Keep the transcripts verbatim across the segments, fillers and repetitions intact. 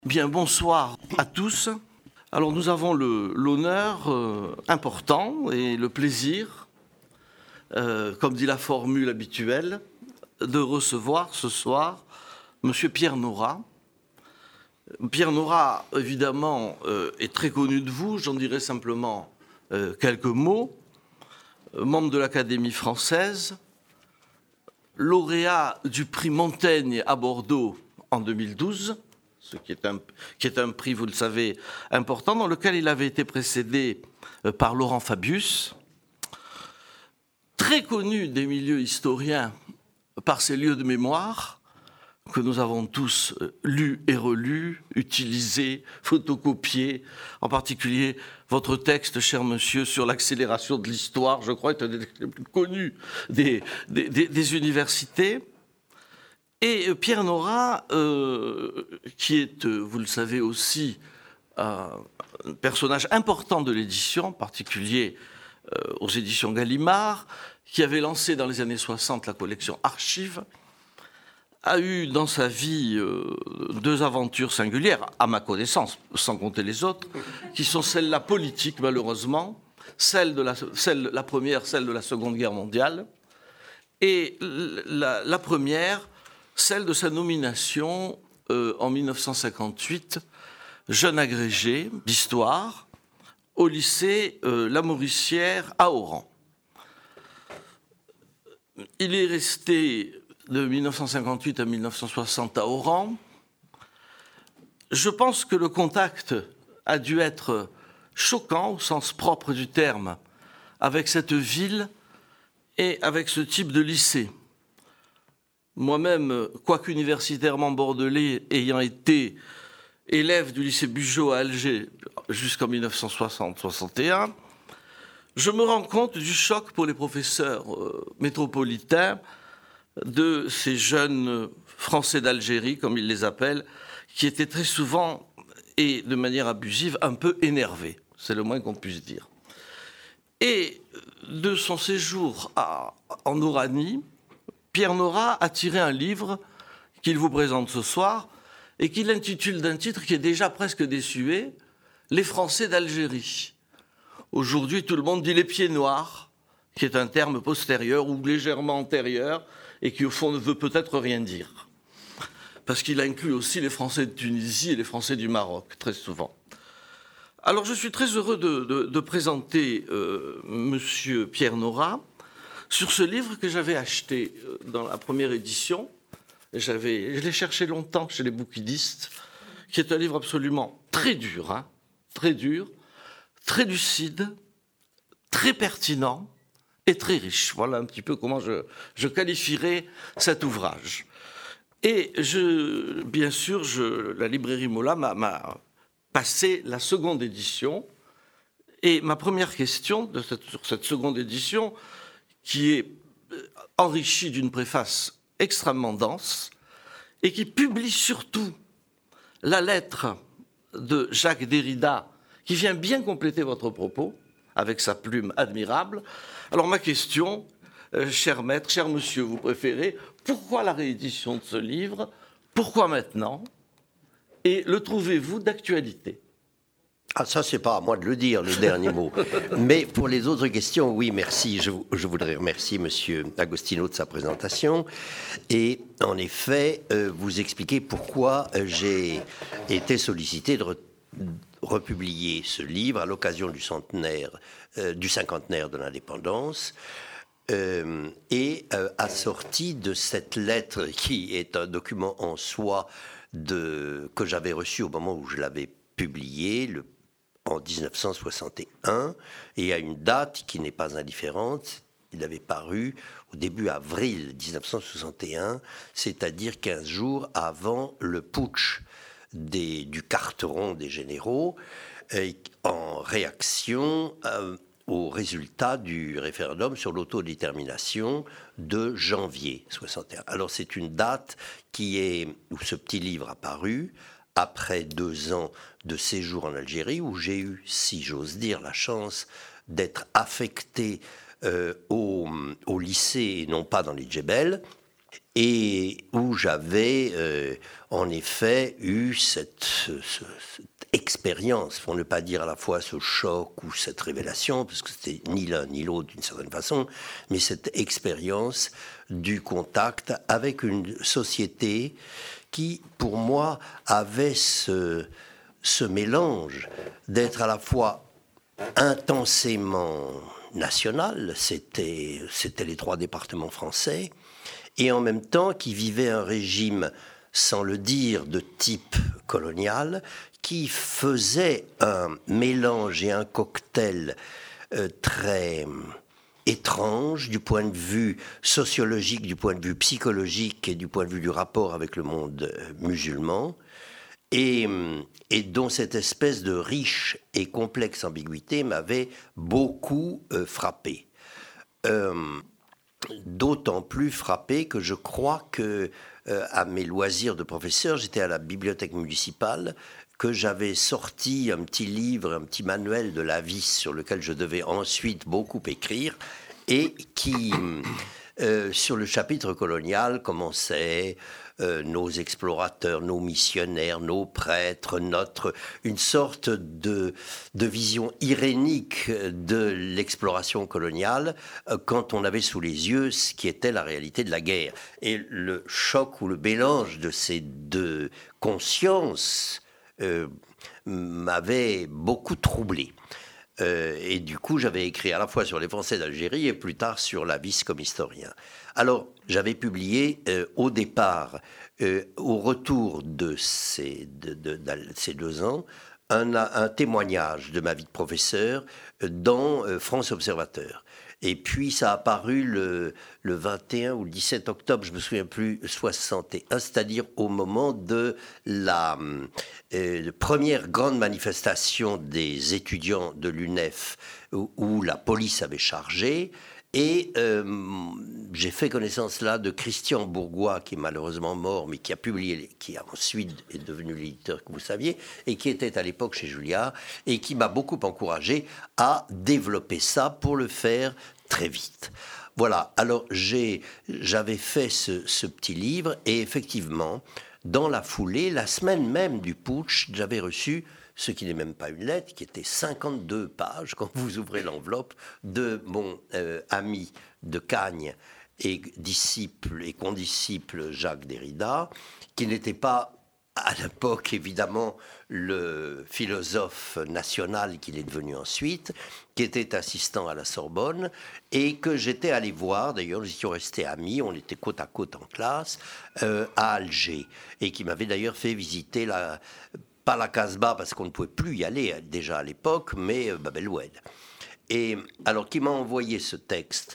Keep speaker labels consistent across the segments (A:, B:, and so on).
A: Bien, bonsoir à tous. Alors nous avons le, l'honneur euh, important et le plaisir, euh, comme dit la formule habituelle, de recevoir ce soir Monsieur Pierre Nora. Pierre Nora, évidemment, euh, est très connu de vous, j'en dirai simplement euh, quelques mots. Euh, membre de l'Académie française, lauréat du prix Montaigne à Bordeaux en deux mille douze, ce qui est, un, qui est un prix, vous le savez, important, dans lequel il avait été précédé par Laurent Fabius, très connu des milieux historiens par ses lieux de mémoire, que nous avons tous lus et relus, utilisés, photocopiés, en particulier votre texte, cher monsieur, sur l'accélération de l'histoire, je crois, est un des plus connus des, des, des, des universités. Et Pierre Nora, euh, qui est, vous le savez aussi, un personnage important de l'édition, en particulier euh, aux éditions Gallimard, qui avait lancé dans les années soixante la collection Archives, a eu dans sa vie euh, deux aventures singulières, à ma connaissance, sans compter les autres, qui sont celles-là politiques, malheureusement, celle de la, celle, la première, celle de la Seconde Guerre mondiale, et la, la première, celle de sa nomination euh, en mille neuf cent cinquante-huit, jeune agrégé d'histoire, au lycée euh, La Mauricière à Oran. Il est resté de mille neuf cent cinquante-huit à mille neuf cent soixante à Oran. Je pense que le contact a dû être choquant, au sens propre du terme, avec cette ville et avec ce type de lycée. Moi-même, quoique universitairement bordelais, ayant été élève du lycée Bugeaud à Alger jusqu'en mille neuf cent soixante soixante et un, je me rends compte du choc pour les professeurs euh, métropolitains de ces jeunes Français d'Algérie, comme ils les appellent, qui étaient très souvent, et de manière abusive, un peu énervés. C'est le moins qu'on puisse dire. Et de son séjour à, en Oranie, Pierre Nora a tiré un livre qu'il vous présente ce soir et qu'il intitule d'un titre qui est déjà presque désuet, « Les Français d'Algérie ». Aujourd'hui, tout le monde dit « les pieds noirs », qui est un terme postérieur ou légèrement antérieur et qui, au fond, ne veut peut-être rien dire. Parce qu'il inclut aussi les Français de Tunisie et les Français du Maroc, très souvent. Alors, je suis très heureux de, de, de présenter euh, Monsieur Pierre Nora sur ce livre que j'avais acheté dans la première édition. J'avais, je l'ai cherché longtemps chez les bouquinistes, qui est un livre absolument très dur, hein, très dur, très lucide, très pertinent et très riche. Voilà un petit peu comment je, je qualifierais cet ouvrage. Et je, bien sûr, je, la librairie Mola m'a, m'a passé la seconde édition. Et ma première question de cette, sur cette seconde édition, qui est enrichi d'une préface extrêmement dense et qui publie surtout la lettre de Jacques Derrida, qui vient bien compléter votre propos avec sa plume admirable. Alors ma question, euh, cher maître, cher monsieur, vous préférez, pourquoi la réédition de ce livre? Pourquoi maintenant? Et le trouvez-vous d'actualité?
B: Ah, ça, c'est pas à moi de le dire, le dernier mot. Mais pour les autres questions, oui, merci. Je, je voudrais remercier Monsieur Agostino de sa présentation. Et en effet, euh, vous expliquer pourquoi euh, j'ai été sollicité de re, republier ce livre à l'occasion du centenaire, euh, du cinquantenaire de l'indépendance. Euh, et euh, assorti de cette lettre qui est un document en soi de, que j'avais reçu au moment où je l'avais publié, le en dix-neuf cent soixante et un, et à une date qui n'est pas indifférente. Il avait paru au début avril dix-neuf cent soixante et un, c'est-à-dire quinze jours avant le putsch des, du Carteron des généraux, et en réaction euh, au résultat du référendum sur l'autodétermination de janvier soixante et un. Alors c'est une date qui est, où ce petit livre a paru, après deux ans de séjour en Algérie, où j'ai eu, si j'ose dire, la chance d'être affecté euh, au, au lycée et non pas dans les Djebel. et où j'avais euh, en effet eu cette, ce, ce, cette expérience, pour ne pas dire à la fois ce choc ou cette révélation, parce que c'était ni l'un ni l'autre d'une certaine façon, mais cette expérience du contact avec une société qui, pour moi, avait ce, ce mélange d'être à la fois intensément national, c'était, c'était les trois départements français, et en même temps qui vivait un régime, sans le dire, de type colonial, qui faisait un mélange et un cocktail euh, très étrange du point de vue sociologique, du point de vue psychologique et du point de vue du rapport avec le monde musulman, et, et dont cette espèce de riche et complexe ambiguïté m'avait beaucoup euh, frappé. Euh, D'autant plus frappé que je crois que, euh, à mes loisirs de professeur, j'étais à la bibliothèque municipale, que j'avais sorti un petit livre, un petit manuel de la vie sur lequel je devais ensuite beaucoup écrire, et qui, euh, sur le chapitre colonial, commençait euh, nos explorateurs, nos missionnaires, nos prêtres, notre, une sorte de, de vision irénique de l'exploration coloniale euh, quand on avait sous les yeux ce qui était la réalité de la guerre. Et le choc ou le mélange de ces deux consciences euh, m'avait beaucoup troublé. Euh, et du coup, j'avais écrit à la fois sur les Français d'Algérie et plus tard sur la Vis comme historien. Alors, j'avais publié euh, au départ, euh, au retour de ces, de, de, de ces deux ans, un, un témoignage de ma vie de professeur dans euh, France Observateur. Et puis, ça a apparu le, le vingt et un ou le dix-sept octobre, je ne me souviens plus, soixante et un, c'est-à-dire au moment de la euh, première grande manifestation des étudiants de l'U N E F, où, où la police avait chargé. Et euh, j'ai fait connaissance là de Christian Bourgois, qui est malheureusement mort, mais qui a publié, qui a ensuite est devenu l'éditeur que vous saviez, et qui était à l'époque chez Julliard, et qui m'a beaucoup encouragé à développer ça pour le faire très vite. Voilà, alors j'ai, j'avais fait ce, ce petit livre, et effectivement, dans la foulée, la semaine même du putsch, j'avais reçu ce qui n'est même pas une lettre, qui était cinquante-deux pages, quand vous ouvrez l'enveloppe, de mon euh, ami de Cagnes et disciple et condisciple Jacques Derrida, qui n'était pas à l'époque, évidemment, le philosophe national qu'il est devenu ensuite, qui était assistant à la Sorbonne, et que j'étais allé voir, d'ailleurs, nous étions restés amis, on était côte à côte en classe, euh, à Alger, et qui m'avait d'ailleurs fait visiter la... pas la Casbah, parce qu'on ne pouvait plus y aller déjà à l'époque, mais Bab el-Oued. Et alors, qui m'a envoyé ce texte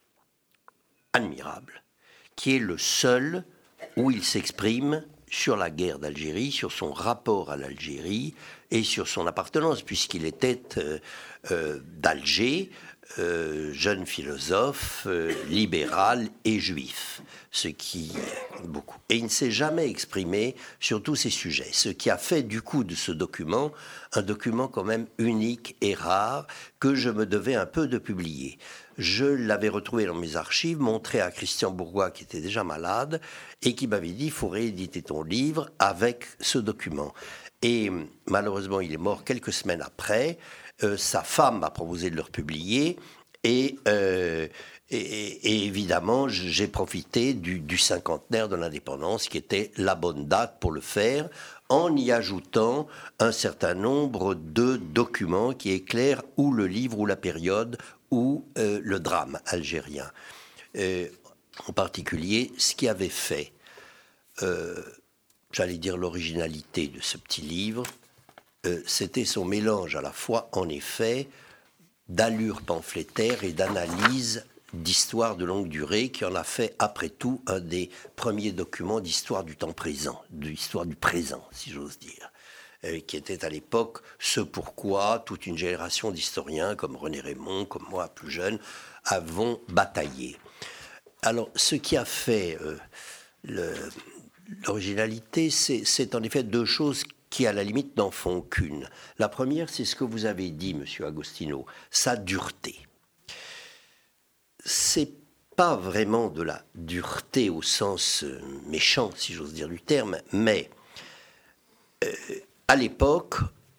B: admirable, qui est le seul où il s'exprime sur la guerre d'Algérie, sur son rapport à l'Algérie et sur son appartenance, puisqu'il était euh, euh, d'Alger, euh, jeune philosophe, euh, libéral et juif, ce qui beaucoup. Et il ne s'est jamais exprimé sur tous ces sujets, ce qui a fait du coup de ce document un document quand même unique et rare que je me devais un peu de publier. Je l'avais retrouvé dans mes archives, montré à Christian Bourgois qui était déjà malade et qui m'avait dit « il faut rééditer ton livre avec ce document ». Et malheureusement, il est mort quelques semaines après. Euh, sa femme m'a proposé de le republier et, euh, et, et évidemment, j'ai profité du, du cinquantenaire de l'indépendance qui était la bonne date pour le faire, en y ajoutant un certain nombre de documents qui éclairent ou le livre ou la période ou euh, le drame algérien. Euh, en particulier, ce qui avait fait, euh, j'allais dire l'originalité de ce petit livre, euh, c'était son mélange à la fois, en effet, d'allure pamphlétaire et d'analyse d'histoire de longue durée, qui en a fait, après tout, un des premiers documents d'histoire du temps présent, d'histoire du présent, si j'ose dire. Qui était à l'époque ce pourquoi toute une génération d'historiens comme René Raymond, comme moi plus jeune, avons bataillé. Alors, ce qui a fait euh, le, l'originalité, c'est, c'est en effet deux choses qui, à la limite, n'en font qu'une. La première, c'est ce que vous avez dit, monsieur Agostino, sa dureté. C'est pas vraiment de la dureté au sens euh, méchant, si j'ose dire du terme, mais euh, à l'époque,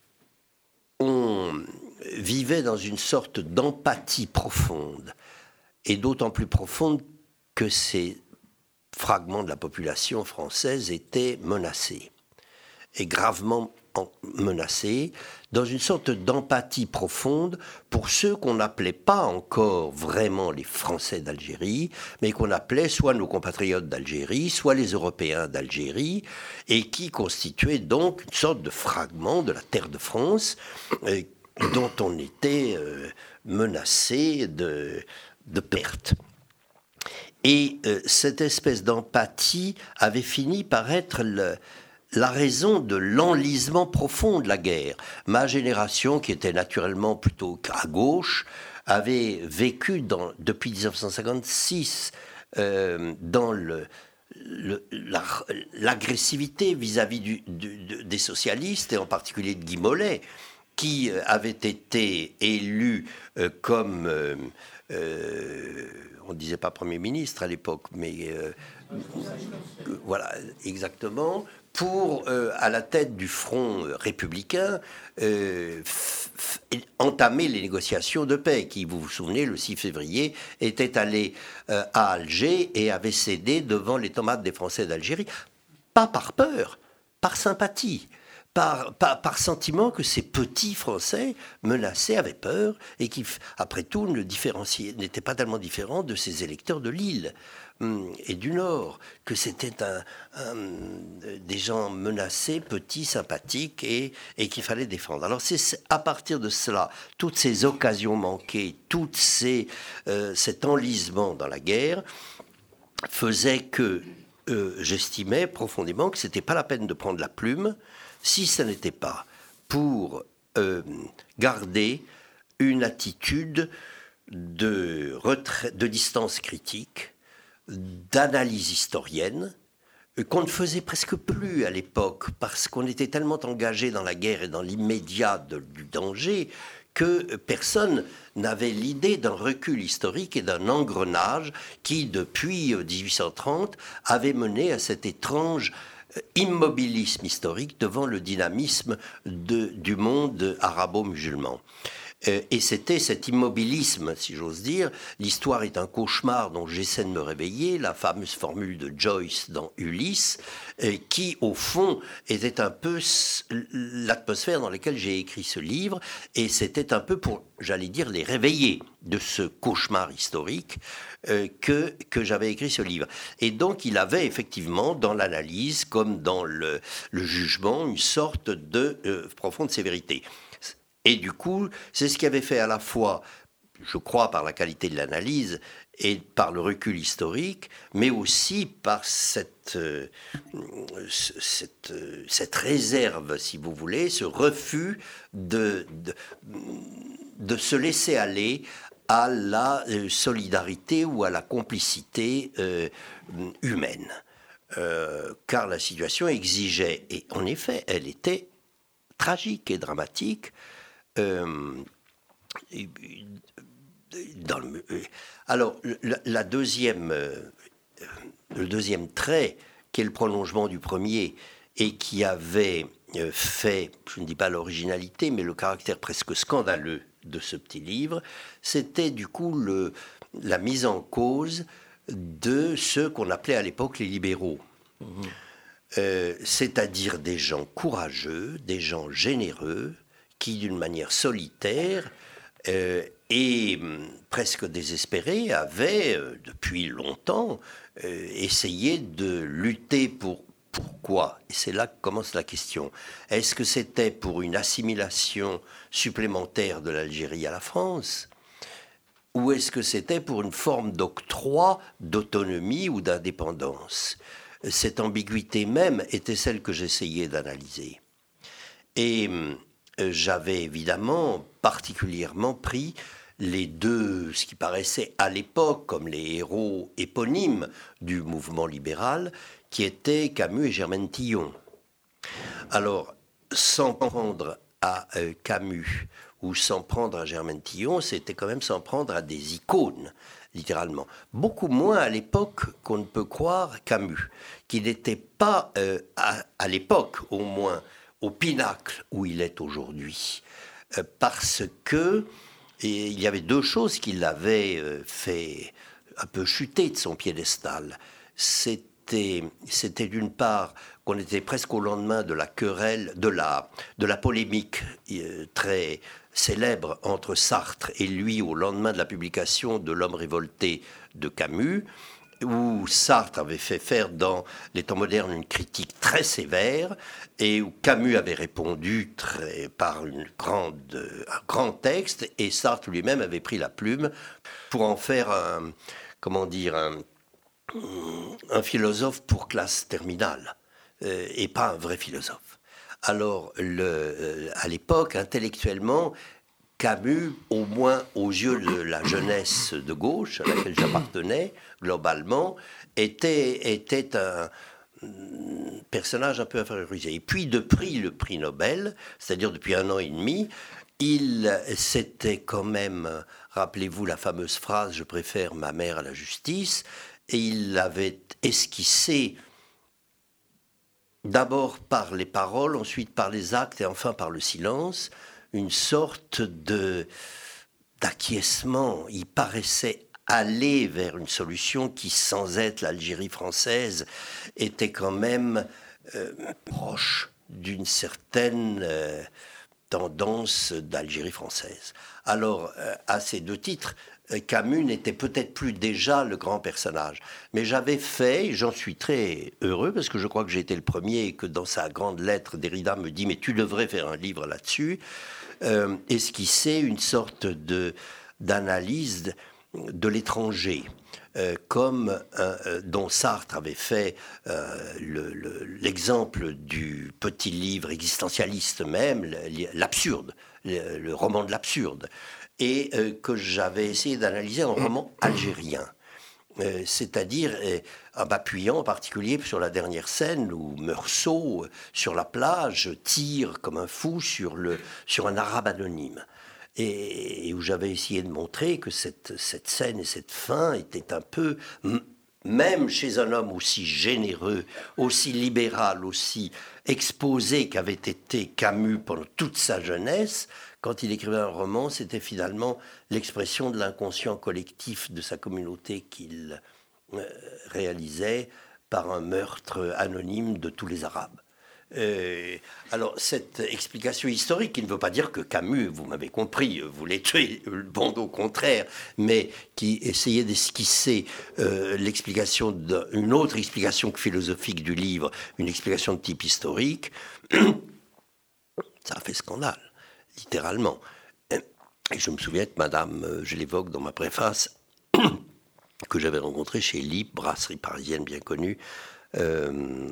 B: on vivait dans une sorte d'empathie profonde, et d'autant plus profonde que ces fragments de la population française étaient menacés, et gravement menacés, dans une sorte d'empathie profonde pour ceux qu'on n'appelait pas encore vraiment les Français d'Algérie, mais qu'on appelait soit nos compatriotes d'Algérie, soit les Européens d'Algérie, et qui constituaient donc une sorte de fragment de la terre de France euh, dont on était euh, menacé de, de perte. Et euh, cette espèce d'empathie avait fini par être le, la raison de l'enlisement profond de la guerre. Ma génération, qui était naturellement plutôt à gauche, avait vécu dans, depuis dix-neuf cent cinquante-six euh, dans le, le, la, l'agressivité vis-à-vis du, du, des socialistes, et en particulier de Guy Mollet, qui avait été élu euh, comme... Euh, euh, on ne disait pas Premier ministre à l'époque, mais euh, voilà, exactement, pour, euh, à la tête du front républicain, euh, f- f- entamer les négociations de paix, qui, vous vous souvenez, le six février, était allé euh, à Alger et avait cédé devant les tomates des Français d'Algérie, pas par peur, par sympathie. Par, par, par sentiment que ces petits Français menacés avaient peur et qui, après tout, ne différenciaient, n'étaient pas tellement différents de ces électeurs de l'île hum, et du Nord, que c'était un, un, des gens menacés, petits, sympathiques et, et qu'il fallait défendre. Alors c'est à partir de cela, toutes ces occasions manquées, toutes ces, euh, cet enlisement dans la guerre faisait que euh, j'estimais profondément que c'était pas la peine de prendre la plume si ce n'était pas pour euh, garder une attitude de, retrait, de distance critique, d'analyse historienne, qu'on ne faisait presque plus à l'époque, parce qu'on était tellement engagé dans la guerre et dans l'immédiat de, du danger, que personne n'avait l'idée d'un recul historique et d'un engrenage qui, depuis dix-huit cent trente, avait mené à cet étrange immobilisme historique devant le dynamisme de, du monde arabo-musulman. Euh, et c'était cet immobilisme, si j'ose dire. L'histoire est un cauchemar dont j'essaie de me réveiller, la fameuse formule de Joyce dans Ulysse, euh, qui, au fond, était un peu l'atmosphère dans laquelle j'ai écrit ce livre, et c'était un peu pour, j'allais dire, les réveiller de ce cauchemar historique euh, que, que j'avais écrit ce livre. Et donc, il avait effectivement, dans l'analyse, comme dans le, le jugement, une sorte de euh, profonde sévérité. Et du coup, c'est ce qui avait fait à la fois, je crois, par la qualité de l'analyse et par le recul historique, mais aussi par cette, euh, cette, euh, cette réserve, si vous voulez, ce refus de, de, de se laisser aller à la euh, solidarité ou à la complicité euh, humaine. Euh, car la situation exigeait, et en effet, elle était tragique et dramatique. Euh, dans le, alors, la, la deuxième, euh, le deuxième trait, qui est le prolongement du premier, et qui avait euh, fait, je ne dis pas l'originalité, mais le caractère presque scandaleux de ce petit livre, c'était du coup le, la mise en cause de ceux qu'on appelait à l'époque les libéraux. Mmh. Euh, c'est-à-dire des gens courageux, des gens généreux, qui, d'une manière solitaire euh, et hum, presque désespérée, avaient, euh, depuis longtemps, euh, essayé de lutter pour pourquoi. Et c'est là que commence la question. Est-ce que c'était pour une assimilation supplémentaire de l'Algérie à la France ? Ou est-ce que c'était pour une forme d'octroi d'autonomie ou d'indépendance ? Cette ambiguïté même était celle que j'essayais d'analyser. Et hum, j'avais évidemment particulièrement pris les deux, ce qui paraissait à l'époque comme les héros éponymes du mouvement libéral, qui étaient Camus et Germaine Tillon. Alors, s'en prendre à euh, Camus ou s'en prendre à Germaine Tillon, c'était quand même s'en prendre à des icônes. littéralement. Beaucoup moins à l'époque qu'on ne peut croire Camus, qui n'était pas, euh, à, à l'époque au moins, au pinacle où il est aujourd'hui. Euh, parce que et il y avait deux choses qui l'avaient euh, fait un peu chuter de son piédestal. C'était, c'était d'une part qu'on était presque au lendemain de la querelle, de la, de la polémique euh, très célèbre entre Sartre et lui au lendemain de la publication de L'Homme révolté de Camus, où Sartre avait fait faire dans Les Temps modernes une critique très sévère et où Camus avait répondu très, par une grande, un grand texte, et Sartre lui-même avait pris la plume pour en faire un, comment dire, un, un philosophe pour classe terminale euh, et pas un vrai philosophe. Alors, le, euh, à l'époque, intellectuellement, Camus, au moins aux yeux de la jeunesse de gauche à laquelle j'appartenais, globalement, était, était un personnage un peu infériorisé. Et puis, depuis le prix Nobel, c'est-à-dire depuis un an et demi, il s'était quand même, rappelez-vous la fameuse phrase « Je préfère ma mère à la justice », et il avait esquissé d'abord par les paroles, ensuite par les actes et enfin par le silence, une sorte de, d'acquiescement. Il paraissait aller vers une solution qui, sans être l'Algérie française, était quand même euh, proche d'une certaine euh, tendance d'Algérie française. Alors, euh, à ces deux titres, Camus n'était peut-être plus déjà le grand personnage. Mais j'avais fait, et j'en suis très heureux, parce que je crois que j'ai été le premier et que dans sa grande lettre, Derrida me dit « Mais tu devrais faire un livre là-dessus euh, », esquisser une sorte de, d'analyse de, de l'étranger, euh, comme euh, dont Sartre avait fait euh, le, le, l'exemple du petit livre existentialiste même, l'absurde, le, le roman de l'absurde, et euh, que j'avais essayé d'analyser en roman algérien. Euh, c'est-à-dire euh, en m'appuyant en particulier sur la dernière scène où Meursault, euh, sur la plage, tire comme un fou sur, le, sur un arabe anonyme. Et, et où j'avais essayé de montrer que cette, cette scène et cette fin étaient un peu, m- même chez un homme aussi généreux, aussi libéral, aussi exposé qu'avait été Camus pendant toute sa jeunesse, quand il écrivait un roman, c'était finalement l'expression de l'inconscient collectif de sa communauté qu'il euh, réalisait par un meurtre anonyme de tous les Arabes. Euh, alors, cette explication historique, qui ne veut pas dire que Camus, vous m'avez compris, voulait tuer le monde, au contraire, mais qui essayait d'esquisser euh, l'explication de, une autre explication que philosophique du livre, une explication de type historique, ça a fait scandale. Littéralement. Et je me souviens que madame, je l'évoque dans ma préface, que j'avais rencontrée chez Lippe, brasserie parisienne bien connue, euh,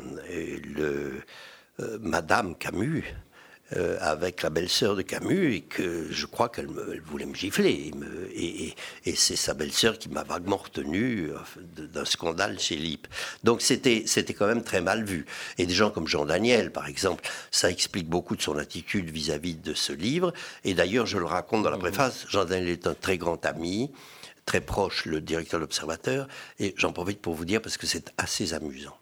B: le, euh, madame Camus, euh, avec la belle-sœur de Camus, et que je crois qu'elle me, elle voulait me gifler. Et, me, et, et, et c'est sa belle-sœur qui m'a vaguement retenu d'un scandale chez Lippe. Donc c'était, c'était quand même très mal vu. Et des gens comme Jean Daniel, par exemple, ça explique beaucoup de son attitude vis-à-vis de ce livre. Et d'ailleurs, je le raconte dans la préface, Jean Daniel est un très grand ami, très proche, le directeur de l'Observateur, et j'en profite pour vous dire, parce que c'est assez amusant.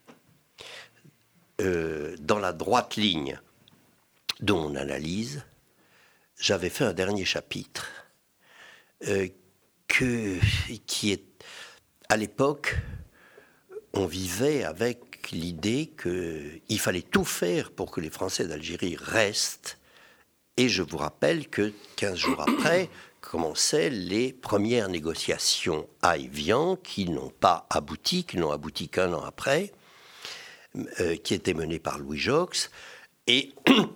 B: Euh, dans la droite ligne de mon analyse, j'avais fait un dernier chapitre euh, que, qui est, à l'époque, on vivait avec l'idée qu'il fallait tout faire pour que les Français d'Algérie restent. Et je vous rappelle que quinze jours après, commençaient les premières négociations à Évian, qui n'ont pas abouti, qui n'ont abouti qu'un an après, euh, qui étaient menées par Louis Joxe, et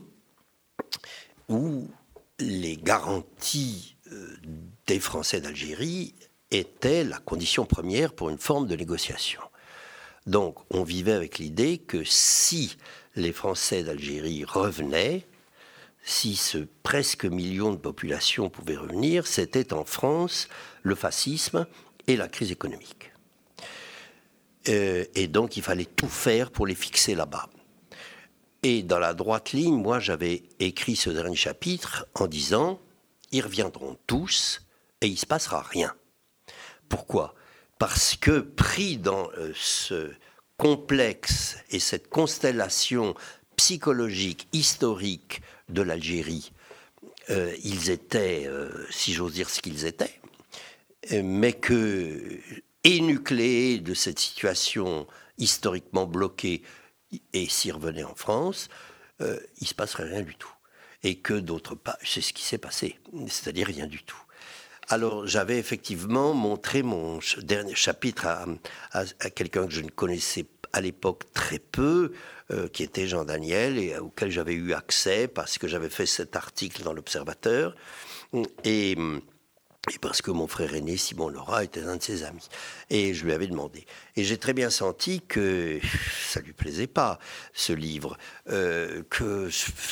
B: où les garanties euh, des Français d'Algérie étaient la condition première pour une forme de négociation. Donc, on vivait avec l'idée que si les Français d'Algérie revenaient, si ce presque million de population pouvait revenir, c'était en France le fascisme et la crise économique. Euh, et donc, il fallait tout faire pour les fixer là-bas. Et dans la droite ligne, moi, j'avais écrit ce dernier chapitre en disant « Ils reviendront tous et il ne se passera rien ». Pourquoi ? Parce que pris dans euh, ce complexe et cette constellation psychologique, historique de l'Algérie, euh, ils étaient, euh, si j'ose dire ce qu'ils étaient, mais que, énucléés de cette situation historiquement bloquée, et s'y revenaient en France, euh, il ne se passerait rien du tout. Et que d'autre part, c'est ce qui s'est passé, c'est-à-dire rien du tout. Alors, j'avais effectivement montré mon ch- dernier chapitre à, à, à quelqu'un que je ne connaissais à l'époque très peu, euh, qui était Jean Daniel, et auquel j'avais eu accès parce que j'avais fait cet article dans l'Observateur, et, et parce que mon frère aîné, Simon Laura, était un de ses amis. Et je lui avais demandé. Et j'ai très bien senti que ça ne lui plaisait pas, ce livre, euh, que...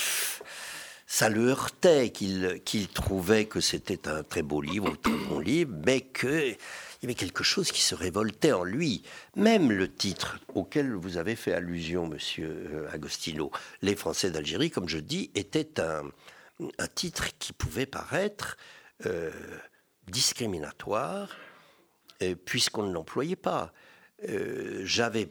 B: ça le heurtait, qu'il, qu'il trouvait que c'était un très beau livre, un très bon livre, mais qu'il y avait quelque chose qui se révoltait en lui. Même le titre auquel vous avez fait allusion, monsieur Agostino, « Les Français d'Algérie », comme je dis, était un, un titre qui pouvait paraître euh, discriminatoire, euh, puisqu'on ne l'employait pas. Euh, j'avais...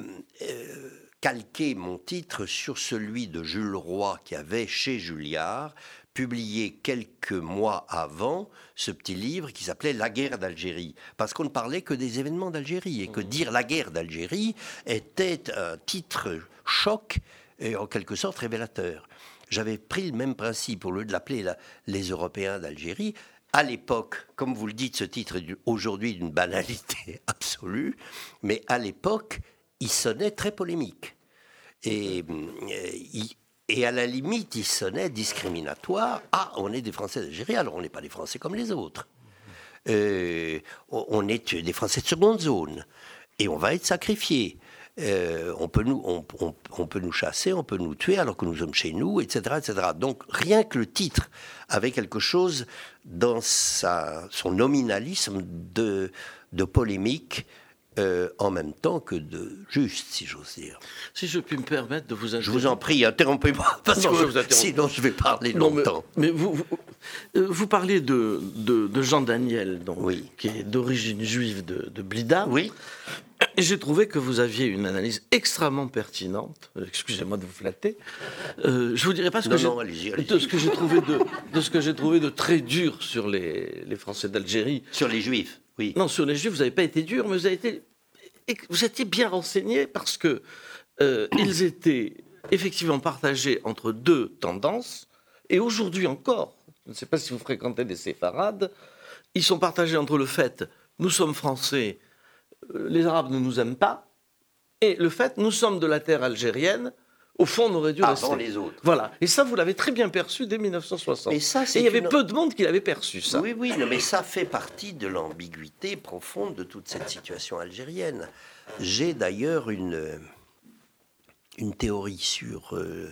B: Euh, calqué mon titre sur celui de Jules Roy qui avait, chez Julliard, publié quelques mois avant ce petit livre qui s'appelait « La guerre d'Algérie », parce qu'on ne parlait que des événements d'Algérie, et que dire « la guerre d'Algérie » était un titre choc et en quelque sorte révélateur. J'avais pris le même principe, au lieu de l'appeler la, « Les Européens d'Algérie », à l'époque, comme vous le dites, ce titre est aujourd'hui d'une banalité absolue, mais à l'époque, il sonnait très polémique. Et, et, et à la limite, il sonnait discriminatoire. Ah, on est des Français d'Algérie, alors on n'est pas des Français comme les autres. Euh, on est des Français de seconde zone. Et on va être sacrifiés. Euh, on, peut nous, on, on, on peut nous chasser, on peut nous tuer alors que nous sommes chez nous, et cetera, et cetera. Donc rien que le titre avait quelque chose dans sa, son nominalisme de, de polémique, Euh, en même temps que de juste, si j'ose dire.
A: Si je puis me permettre de vous interrompre.
B: Je vous en prie, interrompez-moi, parce non, que je sinon je vais parler non, longtemps.
A: Mais, mais vous, vous, vous parlez de, de, de Jean Daniel, donc,
B: oui.
A: qui est d'origine juive de, de Blida.
B: Oui.
A: Et j'ai trouvé que vous aviez une analyse extrêmement pertinente. Excusez-moi de vous flatter. Euh, je vous dirai pas ce que,
B: non, non,
A: j'ai,
B: allez-y, allez-y.
A: De ce que j'ai trouvé de, de ce que j'ai trouvé de très dur sur les, les Français d'Algérie.
B: Sur les Juifs. Oui.
A: Non, sur les Juifs, vous n'avez pas été dur, mais vous avez été, vous étiez bien renseigné parce que euh, ils étaient effectivement partagés entre deux tendances. Et aujourd'hui encore, je ne sais pas si vous fréquentez des séfarades, ils sont partagés entre le fait nous sommes Français, les Arabes ne nous aiment pas, et le fait nous sommes de la terre algérienne. Au fond, on aurait dû
B: Avant
A: rester.
B: les autres.
A: Voilà. Et ça, vous l'avez très bien perçu dès mille neuf cent soixante.
B: Mais ça, c'est
A: et il y avait
B: une...
A: peu de monde qui l'avait perçu, ça.
B: Oui, oui, non, mais ça fait partie de l'ambiguïté profonde de toute cette situation algérienne. J'ai d'ailleurs une, une théorie sur, euh,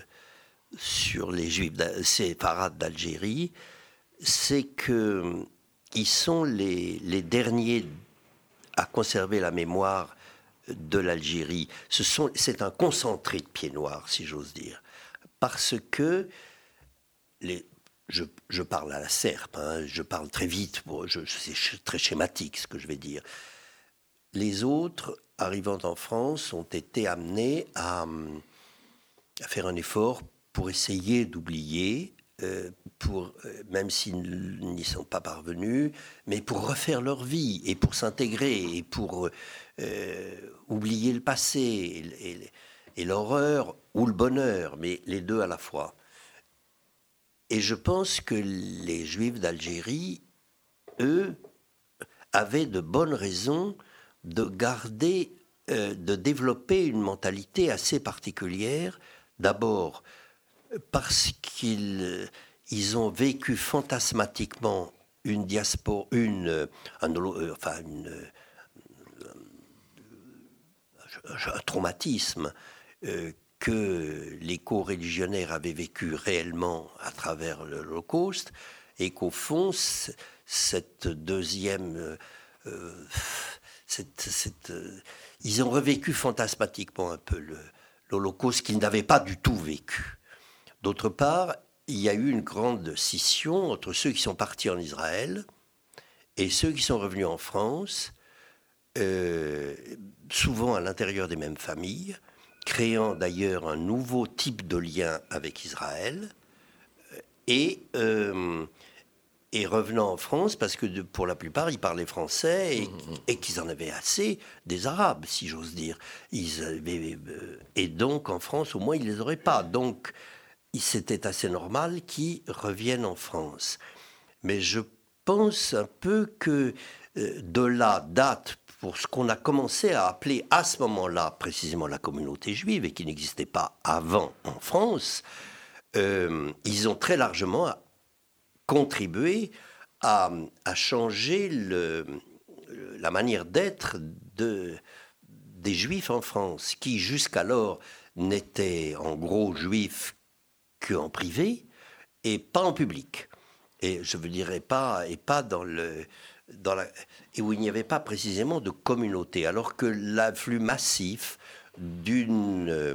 B: sur les Juifs séfarades d'Algérie. C'est qu'ils sont les, les derniers à conserver la mémoire de l'Algérie. Ce sont, c'est un concentré de pieds noirs, si j'ose dire. Parce que, les, je, je parle à la serpe, hein, je parle très vite, bon, je, c'est très schématique ce que je vais dire. Les autres, arrivant en France, ont été amenés à, à faire un effort pour essayer d'oublier, euh, pour, euh, même s'ils n'y sont pas parvenus, mais pour refaire leur vie et pour s'intégrer et pour euh, oublier le passé et, et, et l'horreur ou le bonheur, mais les deux à la fois. Et je pense que les Juifs d'Algérie, eux, avaient de bonnes raisons de garder, euh, de développer une mentalité assez particulière. D'abord, parce qu'ils ils ont vécu fantasmatiquement une diaspora, une, un, enfin une, un traumatisme euh, que les co-religionnaires avaient vécu réellement à travers l'Holocauste, et qu'au fond, cette deuxième... Euh, cette, cette, euh, ils ont revécu fantasmatiquement un peu le, l'Holocauste qu'ils n'avaient pas du tout vécu. D'autre part, il y a eu une grande scission entre ceux qui sont partis en Israël Et ceux qui sont revenus en France, euh, souvent à l'intérieur des mêmes familles, créant d'ailleurs un nouveau type de lien avec Israël, et, euh, et revenant en France, parce que de, pour la plupart, ils parlaient français, et, et qu'ils en avaient assez des Arabes, si j'ose dire. Ils avaient, euh, et donc, en France, au moins, ils ne les auraient pas. Donc, c'était assez normal qu'ils reviennent en France. Mais je pense un peu que euh, de là date pour ce qu'on a commencé à appeler à ce moment-là précisément la communauté juive et qui n'existait pas avant en France, euh, ils ont très largement contribué à, à changer le, la manière d'être de, des Juifs en France, qui jusqu'alors n'étaient en gros juifs qu'en privé et pas en public. Et je veux dire, et pas, et pas dans le... Dans la, et où il n'y avait pas précisément de communauté, alors que l'afflux massif d'une euh,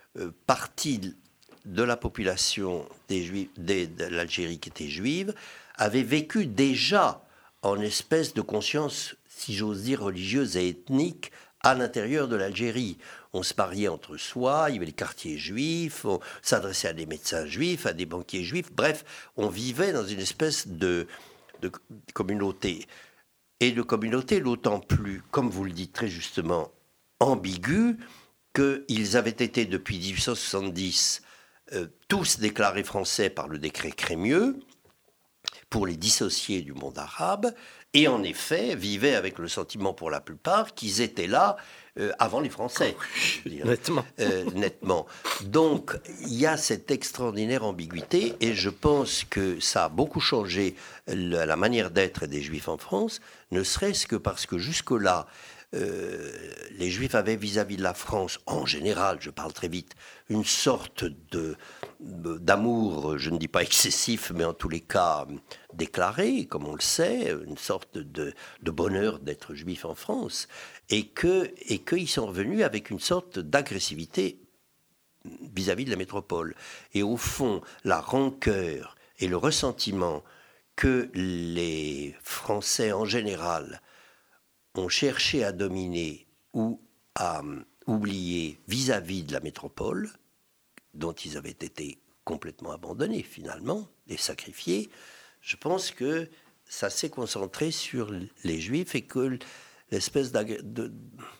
B: partie de la population des Juifs, des, de l'Algérie qui était juive avait vécu déjà en espèce de conscience, si j'ose dire, religieuse et ethnique à l'intérieur de l'Algérie. On se mariait entre soi, il y avait les quartiers juifs, on s'adressait à des médecins juifs, à des banquiers juifs, bref, on vivait dans une espèce de... de communauté. Et de communauté d'autant plus, comme vous le dites très justement, ambiguë, qu'ils avaient été depuis dix-huit cent soixante-dix euh, tous déclarés français par le décret Crémieux, pour les dissocier du monde arabe, et en effet vivaient avec le sentiment pour la plupart qu'ils étaient là euh, avant les Français.
A: Oh, nettement.
B: Euh, nettement. Donc, il y a cette extraordinaire ambiguïté, et je pense que ça a beaucoup changé la, la manière d'être des Juifs en France, ne serait-ce que parce que jusque-là, euh, les Juifs avaient vis-à-vis de la France, en général, je parle très vite, une sorte de, de, d'amour, je ne dis pas excessif, mais en tous les cas déclaré, comme on le sait, une sorte de, de bonheur d'être Juif en France, et que, et qu'ils sont revenus avec une sorte d'agressivité vis-à-vis de la métropole. Et au fond, la rancœur et le ressentiment que les Français en général ont cherché à dominer ou à oublier vis-à-vis de la métropole, dont ils avaient été complètement abandonnés finalement, et sacrifiés, je pense que ça s'est concentré sur les Juifs et que l'espèce de... de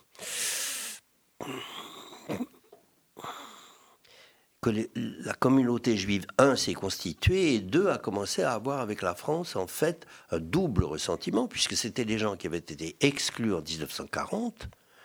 B: que les, la communauté juive, un, s'est constituée, et deux, a commencé à avoir avec la France, en fait, un double ressentiment, puisque c'était des gens qui avaient été exclus en dix-neuf cent quarante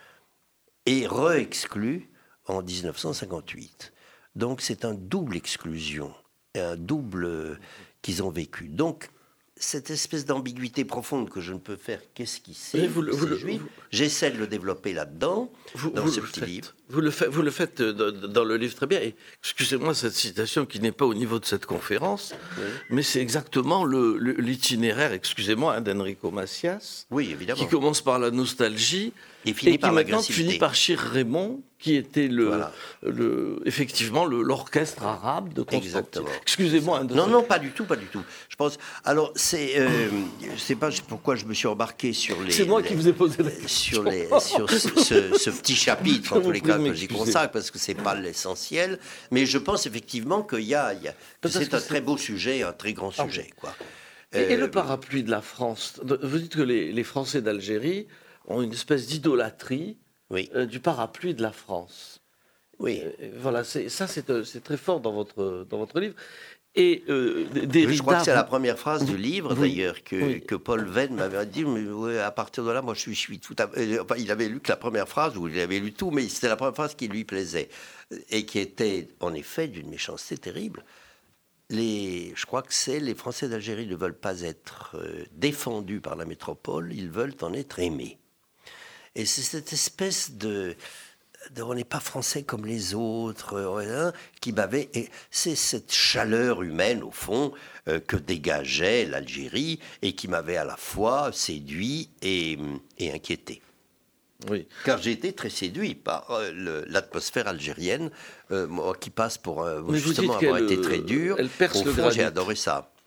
B: et re-exclus en dix-neuf cent cinquante-huit. Donc c'est un double exclusion, un double euh, qu'ils ont vécu. Donc, cette espèce d'ambiguïté profonde que je ne peux faire qu'esquisser,
A: vous, vous, vous,
B: juif, j'essaie de le développer là-dedans,
A: vous,
B: dans
A: vous
B: ce
A: le
B: petit
A: faites,
B: livre.
A: Vous le, fait, vous le faites dans le livre très bien. Et excusez-moi cette citation qui n'est pas au niveau de cette conférence, oui. mais c'est exactement le, le, l'itinéraire, excusez-moi, hein, d'Enrico Macias,
B: oui, évidemment.
A: qui commence par la nostalgie
B: et, finit
A: et
B: par
A: qui maintenant finit par Chir Raymond, qui était le, voilà. le, effectivement le, l'orchestre arabe de Constantine.
B: Exactement.
A: Excusez-moi. Hein, de
B: non,
A: cette...
B: non, pas du tout, pas du tout. Je pense. Alors, c'est, euh, je sais pas pourquoi je me suis embarqué sur les.
A: C'est moi
B: les,
A: qui vous ai posé la question.
B: Sur, les, sur ce, ce, ce petit chapitre, en tous les cas, que j'y consacre, parce que c'est pas l'essentiel. Mais je pense effectivement qu'il y a, il y a que c'est un c'est... très beau sujet, un très grand ah, sujet, quoi.
A: Et, euh, et le parapluie de la France. Vous dites que les, les Français d'Algérie ont une espèce d'idolâtrie. Oui. Euh, du parapluie de la France.
B: Oui.
A: Euh, voilà, c'est, ça c'est, c'est très fort dans votre, dans votre livre. Et euh, Derrida,
B: je crois que c'est la première phrase du livre,
A: oui.
B: d'ailleurs, que, oui. que Paul Venn m'avait dit. Mais ouais, à partir de là, moi, je suis, je suis tout à... Enfin, il avait lu que la première phrase, ou il avait lu tout, mais c'était la première phrase qui lui plaisait. Et qui était, en effet, d'une méchanceté terrible. Les, je crois que c'est les Français d'Algérie ne veulent pas être euh, défendus par la métropole, ils veulent en être aimés. Et c'est cette espèce de, de on n'est pas français comme les autres, hein, qui m'avait. Et c'est cette chaleur humaine au fond euh, que dégageait l'Algérie et qui m'avait à la fois séduit et, et inquiété.
A: Oui.
B: Car j'ai été très séduit par euh, le, l'atmosphère algérienne, euh, moi qui passe pour euh, justement avoir été très dur.
A: Elle perce
B: au
A: le
B: fond,
A: granit.
B: J'ai adoré ça.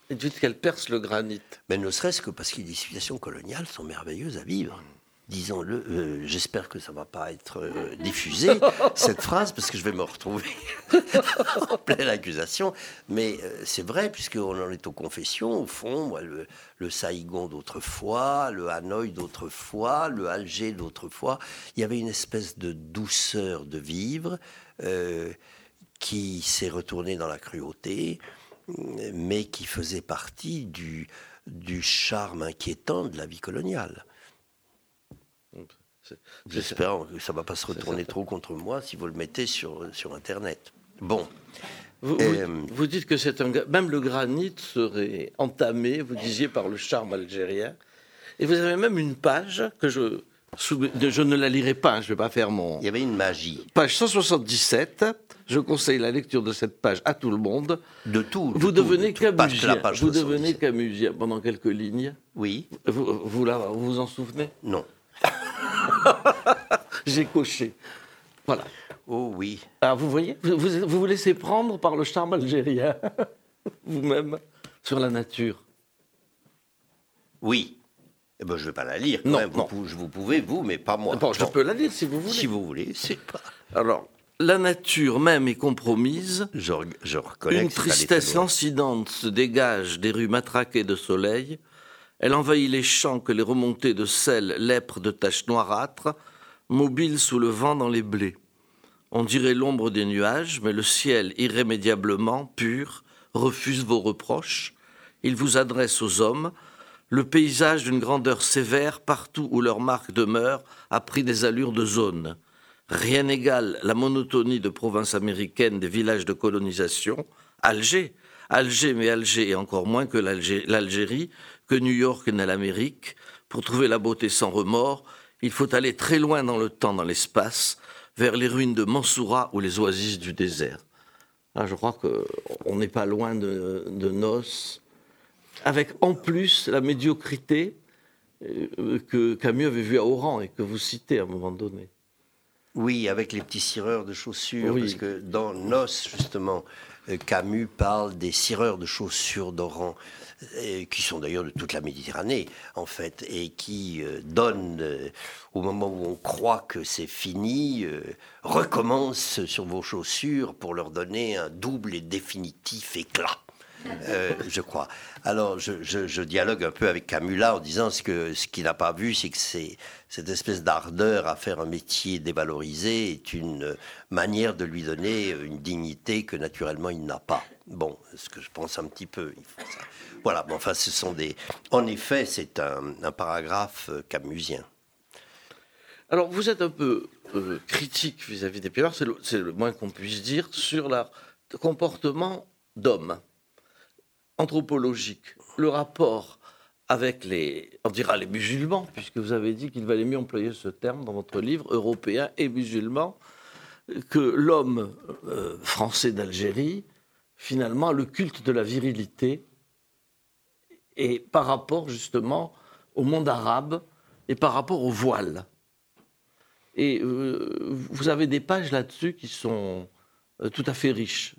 A: Et dites qu'elle perce le granit.
B: Mais ne serait-ce que parce que les civilisations coloniales sont merveilleuses à vivre. Disons-le, euh, j'espère que ça ne va pas être euh, diffusé, cette phrase, parce que je vais me retrouver en pleine accusation. Mais euh, c'est vrai, puisqu'on en est aux confessions, au fond, moi, le, le Saïgon d'autrefois, le Hanoï d'autrefois, le Alger d'autrefois, il y avait une espèce de douceur de vivre euh, qui s'est retournée dans la cruauté, mais qui faisait partie du, du charme inquiétant de la vie coloniale. C'est, J'espère que ça ne va pas se retourner trop contre moi si vous le mettez sur, sur Internet. Bon.
A: Vous,
B: euh,
A: vous, vous dites que c'est un, même le granit serait entamé, vous disiez, par le charme algérien. Et vous avez même une page que je, je ne la lirai pas, hein, je ne vais pas faire mon...
B: Il y avait une magie.
A: Page cent soixante-dix-sept, je conseille la lecture de cette page à tout le monde.
B: De tout. De
A: vous
B: tout,
A: devenez
B: de tout,
A: camusien.
B: la page
A: vous devenez camusien pendant quelques lignes.
B: Oui.
A: Vous vous, là, vous, vous en souvenez?
B: Non.
A: J'ai coché. Voilà.
B: Oh oui.
A: Alors vous voyez, vous, vous vous vous laissez prendre par le charme algérien, vous-même, sur la nature.
B: Oui. Eh ben, je ne vais pas la lire. Quand
A: Non,
B: même.
A: non.
B: Vous, vous pouvez, vous, mais pas moi.
A: Bon, je
B: non.
A: peux la lire si vous voulez.
B: Si vous voulez, c'est pas...
A: Alors, la nature même est compromise.
B: Je, je reconnais
A: Une
B: que c'est allé
A: tristesse
B: très loin.
A: lancinante se dégage des rues matraquées de soleil. Elle envahit les champs que les remontées de sel lèprent de taches noirâtres, mobiles sous le vent dans les blés. On dirait l'ombre des nuages, mais le ciel, irrémédiablement pur, refuse vos reproches. Il vous adresse aux hommes. Le paysage d'une grandeur sévère, partout où leur marque demeure, a pris des allures de zone. Rien n'égale la monotonie de provinces américaines des villages de colonisation. Alger, Alger, mais Alger, et encore moins que l'Algérie, que New York n'est l'Amérique. Pour trouver la beauté sans remords, il faut aller très loin dans le temps, dans l'espace, vers les ruines de Mansoura ou les oasis du désert. Là, je crois qu'on n'est pas loin de, de Nos, avec en plus la médiocrité que Camus avait vue à Oran et que vous citez à un moment donné.
B: Oui, avec les petits cireurs de chaussures,
A: Oui.
B: parce que dans Nos, justement, Camus parle des cireurs de chaussures d'Oran, qui sont d'ailleurs de toute la Méditerranée, en fait, et qui euh, donnent, euh, au moment où on croit que c'est fini, euh, recommencent sur vos chaussures pour leur donner un double et définitif éclat. Euh, je crois. Alors, je, je, je dialogue un peu avec Camus là en disant ce que ce qu'il n'a pas vu, c'est que c'est cette espèce d'ardeur à faire un métier dévalorisé est une manière de lui donner une dignité que naturellement il n'a pas. Bon, ce que je pense un petit peu. Il faut ça. Voilà. Mais enfin, ce sont des. En effet, c'est un, un paragraphe camusien.
A: Alors, vous êtes un peu euh, critique vis-à-vis des Pieuvres, c'est le, c'est le moins qu'on puisse dire, sur le comportement d'hommes. Anthropologique, le rapport avec les, on dira les musulmans, puisque vous avez dit qu'il valait mieux employer ce terme dans votre livre, européens et musulmans, que l'homme euh, français d'Algérie, finalement, a le culte de la virilité, et par rapport justement au monde arabe, et par rapport au voile. Et euh, vous avez des pages là-dessus qui sont euh, tout à fait riches.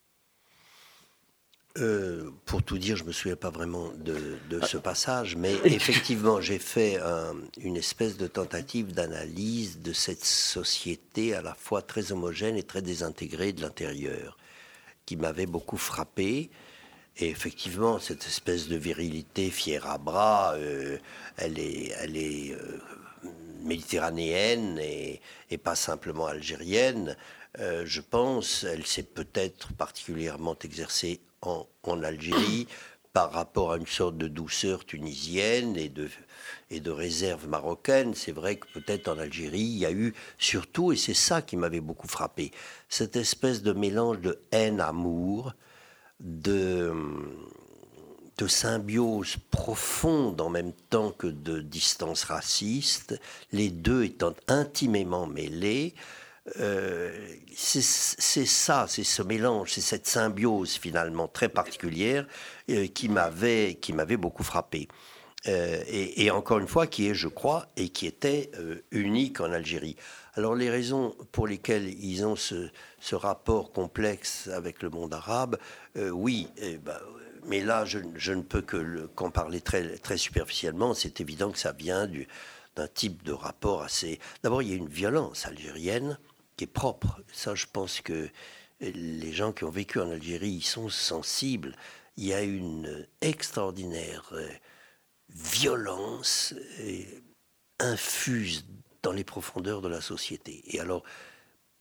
B: Euh, pour tout dire, je ne me souviens pas vraiment de, de ce passage, mais effectivement, j'ai fait un, une espèce de tentative d'analyse de cette société à la fois très homogène et très désintégrée de l'intérieur, qui m'avait beaucoup frappé. Et effectivement, cette espèce de virilité fière à bras, euh, elle est, elle est euh, méditerranéenne et, et pas simplement algérienne. Euh, je pense, elle s'est peut-être particulièrement exercée En, en Algérie par rapport à une sorte de douceur tunisienne et de, et de réserve marocaine. C'est vrai que peut-être en Algérie, il y a eu surtout, et c'est ça qui m'avait beaucoup frappé, cette espèce de mélange de haine-amour, de, de symbiose profonde en même temps que de distance raciste, les deux étant intimement mêlés. Euh, c'est, c'est ça, c'est ce mélange, c'est cette symbiose finalement très particulière euh, qui m'avait, qui m'avait beaucoup frappé. Euh, et, et encore une fois, qui est, je crois, et qui était euh, unique en Algérie. Alors les raisons pour lesquelles ils ont ce, ce rapport complexe avec le monde arabe, euh, oui, eh ben, mais là, je, je ne peux que le, qu'en parler très, très superficiellement. C'est évident que ça vient du, d'un type de rapport assez... D'abord, il y a une violence algérienne qui est propre. Ça, je pense que les gens qui ont vécu en Algérie, ils sont sensibles. Il y a une extraordinaire violence infuse dans les profondeurs de la société. Et alors, pourquoi ?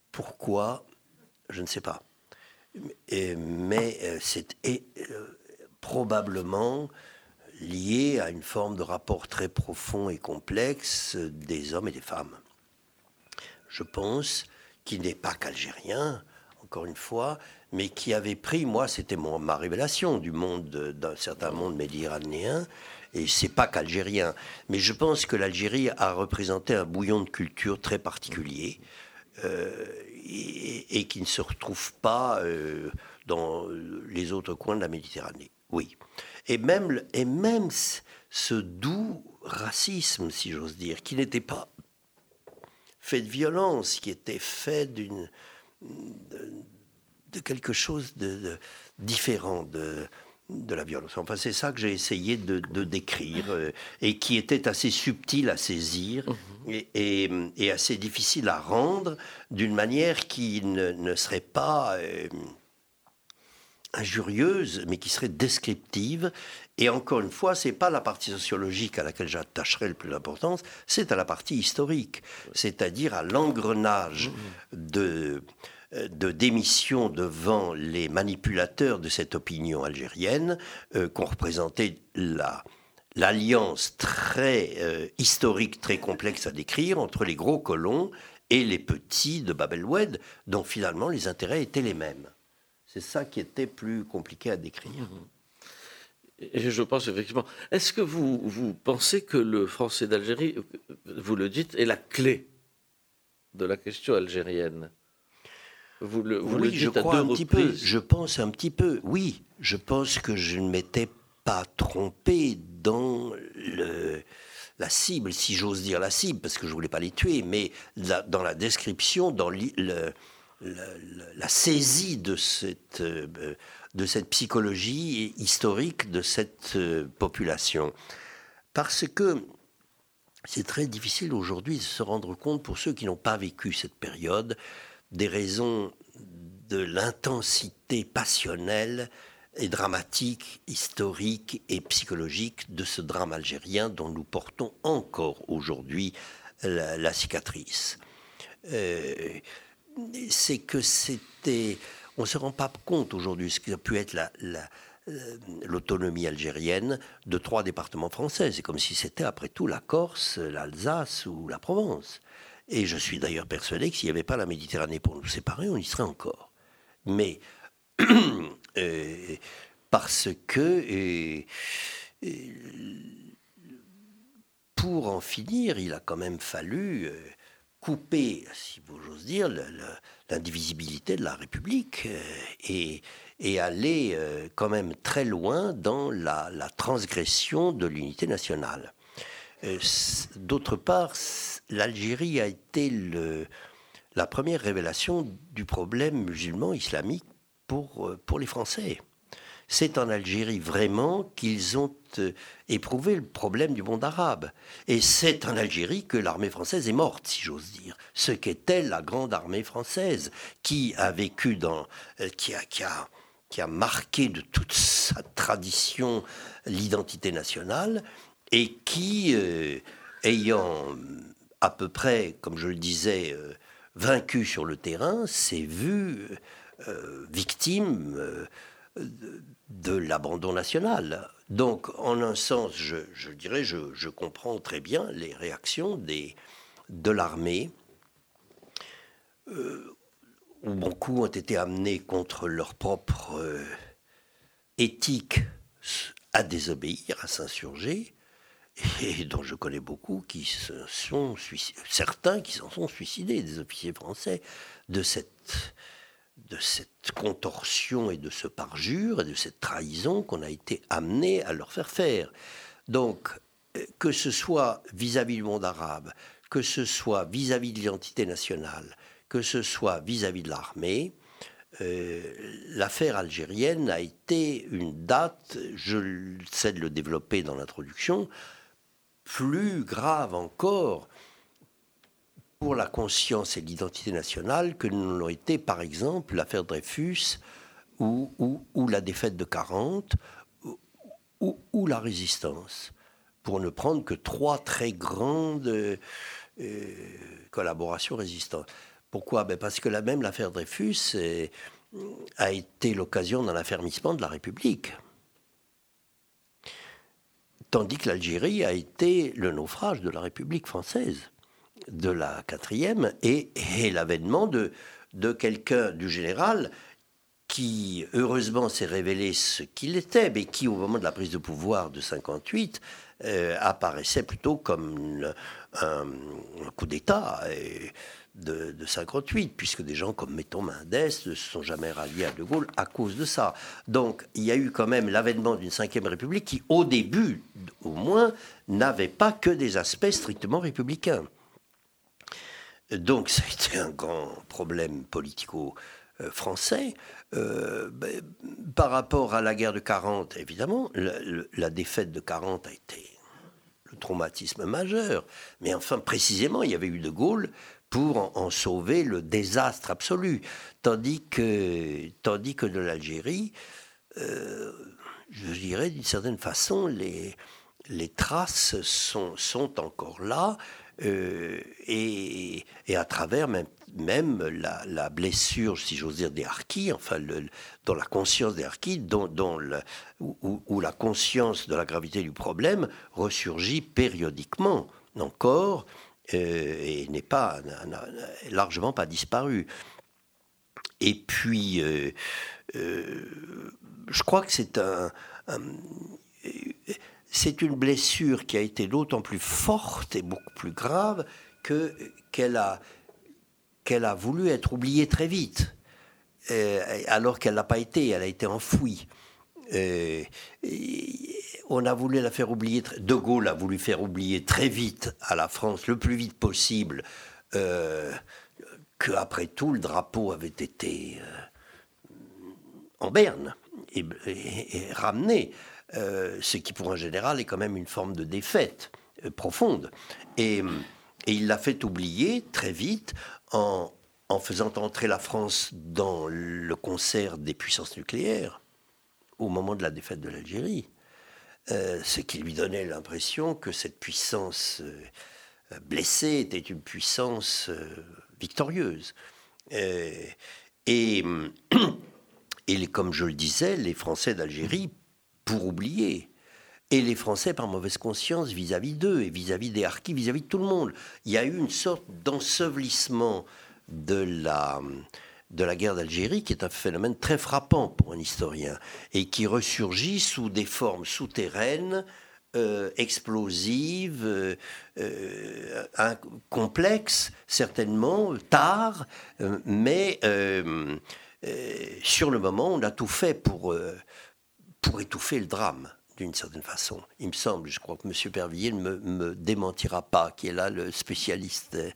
B: Je ne sais pas. Mais c'est probablement lié à une forme de rapport très profond et complexe des hommes et des femmes. Je pense qu'il n'est pas qu'algérien, encore une fois, mais qui avait pris, moi, c'était mon, ma révélation du monde, d'un certain monde méditerranéen, et c'est pas qu'algérien, mais je pense que l'Algérie a représenté un bouillon de culture très particulier, euh, et, et qui ne se retrouve pas euh, dans les autres coins de la Méditerranée. Oui. Et même, et même ce doux racisme, si j'ose dire, qui n'était pas fait de violence, qui était fait d'une, de, de quelque chose de, de différent de, de la violence. Enfin, c'est ça que j'ai essayé de, de décrire, euh, et qui était assez subtil à saisir, mmh. et, et, et assez difficile à rendre d'une manière qui ne, ne serait pas... Euh, injurieuse, mais qui serait descriptive. Et encore une fois, c'est pas la partie sociologique à laquelle j'attacherai le plus d'importance, c'est à la partie historique, c'est-à-dire à l'engrenage de, de démission devant les manipulateurs de cette opinion algérienne, euh, qu'ont représenté la, l'alliance très euh, historique, très complexe à décrire entre les gros colons et les petits de Bab el-Oued, dont finalement les intérêts étaient les mêmes. C'est ça qui était plus compliqué à décrire.
A: Et je pense effectivement... Est-ce que vous, vous pensez que le français d'Algérie, vous le dites, est la clé de la question algérienne ? Vous le, vous
B: oui,
A: le dites
B: je crois
A: à deux
B: un petit
A: reprises.
B: peu. Je pense un petit peu. Oui, je pense que je ne m'étais pas trompé dans le... la cible, si j'ose dire la cible, parce que je ne voulais pas les tuer, mais la, dans la description, dans le... le La, la, la saisie de cette, euh, de cette psychologie historique de cette euh, population. Parce que c'est très difficile aujourd'hui de se rendre compte, pour ceux qui n'ont pas vécu cette période, des raisons de l'intensité passionnelle et dramatique, historique et psychologique de ce drame algérien dont nous portons encore aujourd'hui la, la cicatrice. Euh, c'est que c'était... On ne se rend pas compte aujourd'hui ce qui a pu être la, la, l'autonomie algérienne de trois départements français. C'est comme si c'était, après tout, la Corse, l'Alsace ou la Provence. Et je suis d'ailleurs persuadé que s'il n'y avait pas la Méditerranée pour nous séparer, on y serait encore. Mais euh, parce que... Euh, euh, pour en finir, il a quand même fallu... Euh, couper, si j'ose dire, le, le, l'indivisibilité de la République euh, et, et aller euh, quand même très loin dans la, la transgression de l'unité nationale. Euh, d'autre part, l'Algérie a été le, la première révélation du problème musulman-islamique pour, pour les Français. C'est en Algérie vraiment qu'ils ont euh, éprouvé le problème du monde arabe. Et c'est en Algérie que l'armée française est morte, si j'ose dire. Ce qu'était la grande armée française, qui a vécu dans... Euh, qui, a, qui, a, qui a marqué de toute sa tradition l'identité nationale, et qui, euh, ayant à peu près, comme je le disais, euh, vaincu sur le terrain, s'est vu euh, victime... Euh, de, de l'abandon national. Donc, en un sens, je, je dirais, je, je comprends très bien les réactions des, de l'armée, euh, où beaucoup ont été amenés contre leur propre euh, éthique à désobéir, à s'insurger, et dont je connais beaucoup qui se sont suicidés, certains qui s'en sont suicidés, des officiers français, de cette... de cette contorsion et de ce parjure et de cette trahison qu'on a été amené à leur faire faire. Donc, que ce soit vis-à-vis du monde arabe, que ce soit vis-à-vis de l'identité nationale, que ce soit vis-à-vis de l'armée, euh, l'affaire algérienne a été une date, je sais de le développer dans l'introduction, plus grave encore pour la conscience et l'identité nationale que ne l'ont été, par exemple, l'affaire Dreyfus ou, ou, ou la défaite de quarante ou, ou, ou la résistance, pour ne prendre que trois très grandes euh, collaborations résistantes. Pourquoi ? Ben parce que la même l'affaire Dreyfus est, a été l'occasion d'un affermissement de la République. Tandis que l'Algérie a été le naufrage de la République française, de la quatrième, et, et l'avènement de, de quelqu'un, du général, qui heureusement s'est révélé ce qu'il était, mais qui, au moment de la prise de pouvoir de cinquante-huit, euh, apparaissait plutôt comme le, un, un coup d'État et, de, de cinquante-huit, puisque des gens comme, mettons, Mendès ne se sont jamais ralliés à De Gaulle à cause de ça. Donc, il y a eu quand même l'avènement d'une cinquième République qui, au début, au moins, n'avait pas que des aspects strictement républicains. Donc, ça a été un grand problème politico-français. Euh, ben, par rapport à la guerre de quarante, évidemment, la, la défaite de quarante a été le traumatisme majeur. Mais enfin, précisément, il y avait eu De Gaulle pour en, en sauver le désastre absolu. Tandis que, tandis que de l'Algérie, euh, je dirais d'une certaine façon, les, les traces sont, sont encore là, euh, et, et à travers même, même la, la blessure, si j'ose dire, des harkis, enfin, le, dans la conscience des harkis, dont, dont le, où, où la conscience de la gravité du problème ressurgit périodiquement encore, euh, et n'est pas, n'a, n'a largement pas disparu. Et puis, euh, euh, je crois que c'est un, un c'est une blessure qui a été d'autant plus forte et beaucoup plus grave que, qu'elle a, qu'elle a voulu être oubliée très vite, euh, alors qu'elle n'a pas été, elle a été enfouie. Euh, on a voulu la faire oublier, De Gaulle a voulu faire oublier très vite à la France, le plus vite possible, euh, qu'après tout, le drapeau avait été euh, en berne et, et, et ramené. Euh, ce qui pour un général est quand même une forme de défaite euh, profonde. Et, et il l'a fait oublier très vite en, en faisant entrer la France dans le concert des puissances nucléaires au moment de la défaite de l'Algérie. Euh, ce qui lui donnait l'impression que cette puissance euh, blessée était une puissance euh, victorieuse. Euh, et, et comme je le disais, les Français d'Algérie, pour oublier, et les Français par mauvaise conscience vis-à-vis d'eux, et vis-à-vis des harkis, vis-à-vis de tout le monde. Il y a eu une sorte d'ensevelissement de la, de la guerre d'Algérie, qui est un phénomène très frappant pour un historien, et qui ressurgit sous des formes souterraines, euh, explosives, euh, euh, complexes, certainement, tard, euh, mais euh, euh, sur le moment, on a tout fait pour... Euh, pour étouffer le drame, d'une certaine façon. Il me semble, je crois que M. Pervilliers ne me, me démentira pas, qui est là le spécialiste. Euh,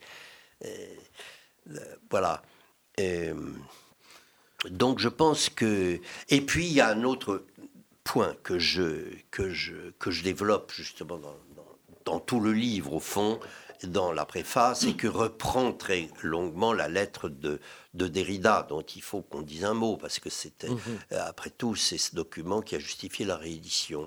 B: euh, voilà. Euh, donc je pense que... Et puis il y a un autre point que je, que je, que je développe justement dans, dans, dans tout le livre, au fond, dans la préface, et que reprend très longuement la lettre de, de Derrida, dont il faut qu'on dise un mot, parce que c'était, mmh. euh, après tout, c'est ce document qui a justifié la réédition.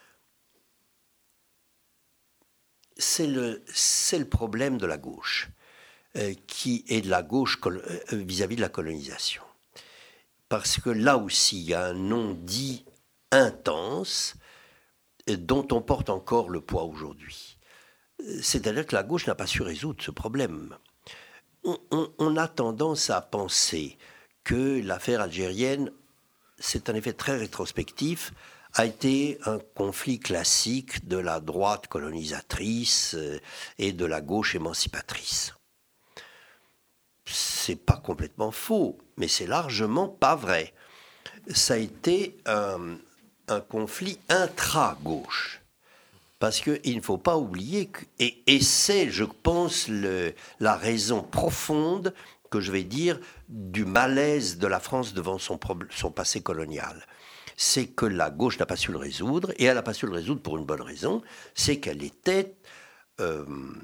B: C'est le, c'est le problème de la gauche, euh, qui est de la gauche col- euh, vis-à-vis de la colonisation. Parce que là aussi, il y a un non-dit intense, euh, dont on porte encore le poids aujourd'hui. C'est-à-dire que la gauche n'a pas su résoudre ce problème. On, on, on a tendance à penser que l'affaire algérienne, c'est un effet très rétrospectif, a été un conflit classique de la droite colonisatrice et de la gauche émancipatrice. C'est pas complètement faux, mais c'est largement pas vrai. Ça a été un, un conflit intra-gauche. Parce qu'il ne faut pas oublier, que, et, et c'est, je pense, le, la raison profonde que je vais dire, du malaise de la France devant son, son passé colonial. C'est que la gauche n'a pas su le résoudre, et elle n'a pas su le résoudre pour une bonne raison, c'est qu'elle était, euh,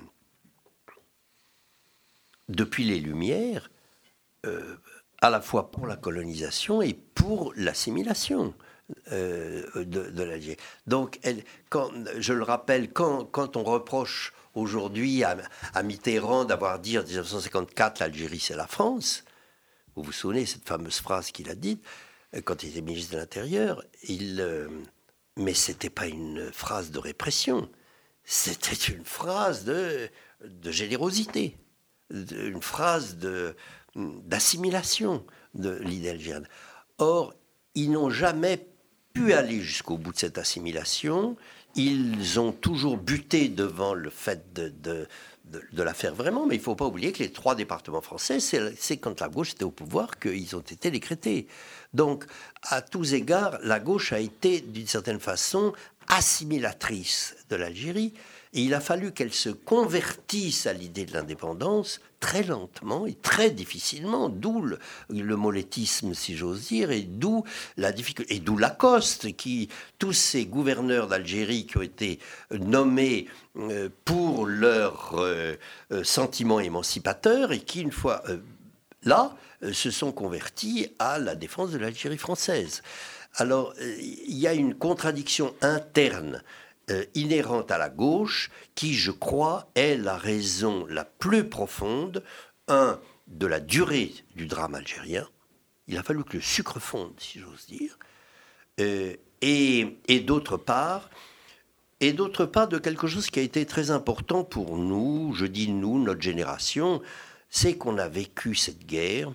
B: depuis les Lumières, euh, à la fois pour la colonisation et pour l'assimilation euh, de, de l'Algérie. Donc, elle, quand, je le rappelle, quand, quand on reproche aujourd'hui à, à Mitterrand d'avoir dit en dix-neuf cent cinquante-quatre l'Algérie c'est la France, vous vous souvenez de cette fameuse phrase qu'il a dite quand il était ministre de l'Intérieur, il, euh, mais c'était pas une phrase de répression, c'était une phrase de, de générosité, de, une phrase de, d'assimilation de l'idée algérienne. Or, ils n'ont jamais pu aller jusqu'au bout de cette assimilation. Ils ont toujours buté devant le fait de, de, de, de la faire vraiment, mais il ne faut pas oublier que les trois départements français, c'est, c'est quand la gauche était au pouvoir qu'ils ont été décrétés. Donc, à tous égards, la gauche a été, d'une certaine façon, assimilatrice de l'Algérie, et il a fallu qu'elle se convertisse à l'idée de l'indépendance très lentement et très difficilement, d'où le, le molétisme, si j'ose dire, et d'où la difficulté, et d'où Lacoste, qui, tous ces gouverneurs d'Algérie qui ont été nommés euh, pour leur euh, euh, sentiment émancipateur, et qui, une fois euh, là, euh, se sont convertis à la défense de l'Algérie française. Alors, euh, il y a une contradiction interne Euh, inhérente à la gauche, qui, je crois, est la raison la plus profonde, un, de la durée du drame algérien. Il a fallu que le sucre fonde, si j'ose dire, euh, et, et d'autre part, et d'autre part de quelque chose qui a été très important pour nous, je dis nous, notre génération, c'est qu'on a vécu cette guerre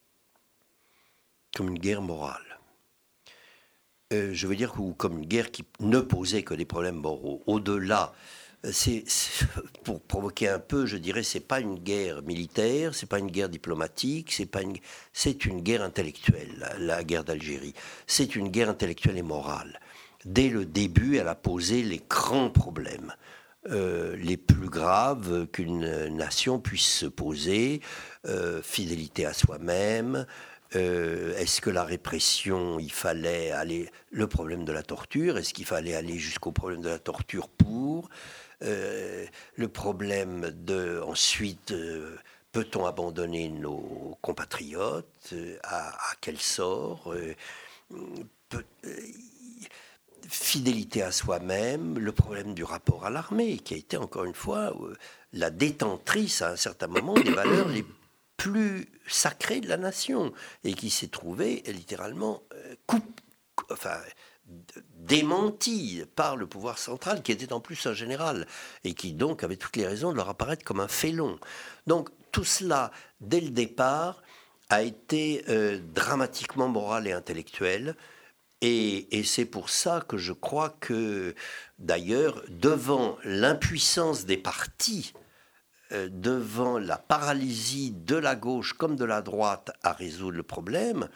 B: comme une guerre morale. Euh, je veux dire, comme une guerre qui ne posait que des problèmes moraux. Au-delà, c'est, c'est, pour provoquer un peu, je dirais, c'est pas une guerre militaire, c'est pas une guerre diplomatique, c'est pas une, c'est une guerre intellectuelle, la, la guerre d'Algérie. C'est une guerre intellectuelle et morale. Dès le début, elle a posé les grands problèmes, euh, les plus graves qu'une nation puisse se poser, euh, fidélité à soi-même. Euh, est-ce que la répression, il fallait aller... Le problème de la torture, est-ce qu'il fallait aller jusqu'au problème de la torture pour euh, le problème de... Ensuite, euh, peut-on abandonner nos compatriotes euh, à, à quel sort euh, peut, euh, fidélité à soi-même, le problème du rapport à l'armée, qui a été, encore une fois, euh, la détentrice, à un certain moment, des valeurs les plus sacré de la nation, et qui s'est trouvé littéralement euh, coupe, enfin, démenti par le pouvoir central, qui était en plus un général, et qui donc avait toutes les raisons de leur apparaître comme un félon. Donc tout cela, dès le départ, a été euh, dramatiquement moral et intellectuel, et, et c'est pour ça que je crois que, d'ailleurs, devant l'impuissance des partis, devant la paralysie de la gauche comme de la droite à résoudre le problème,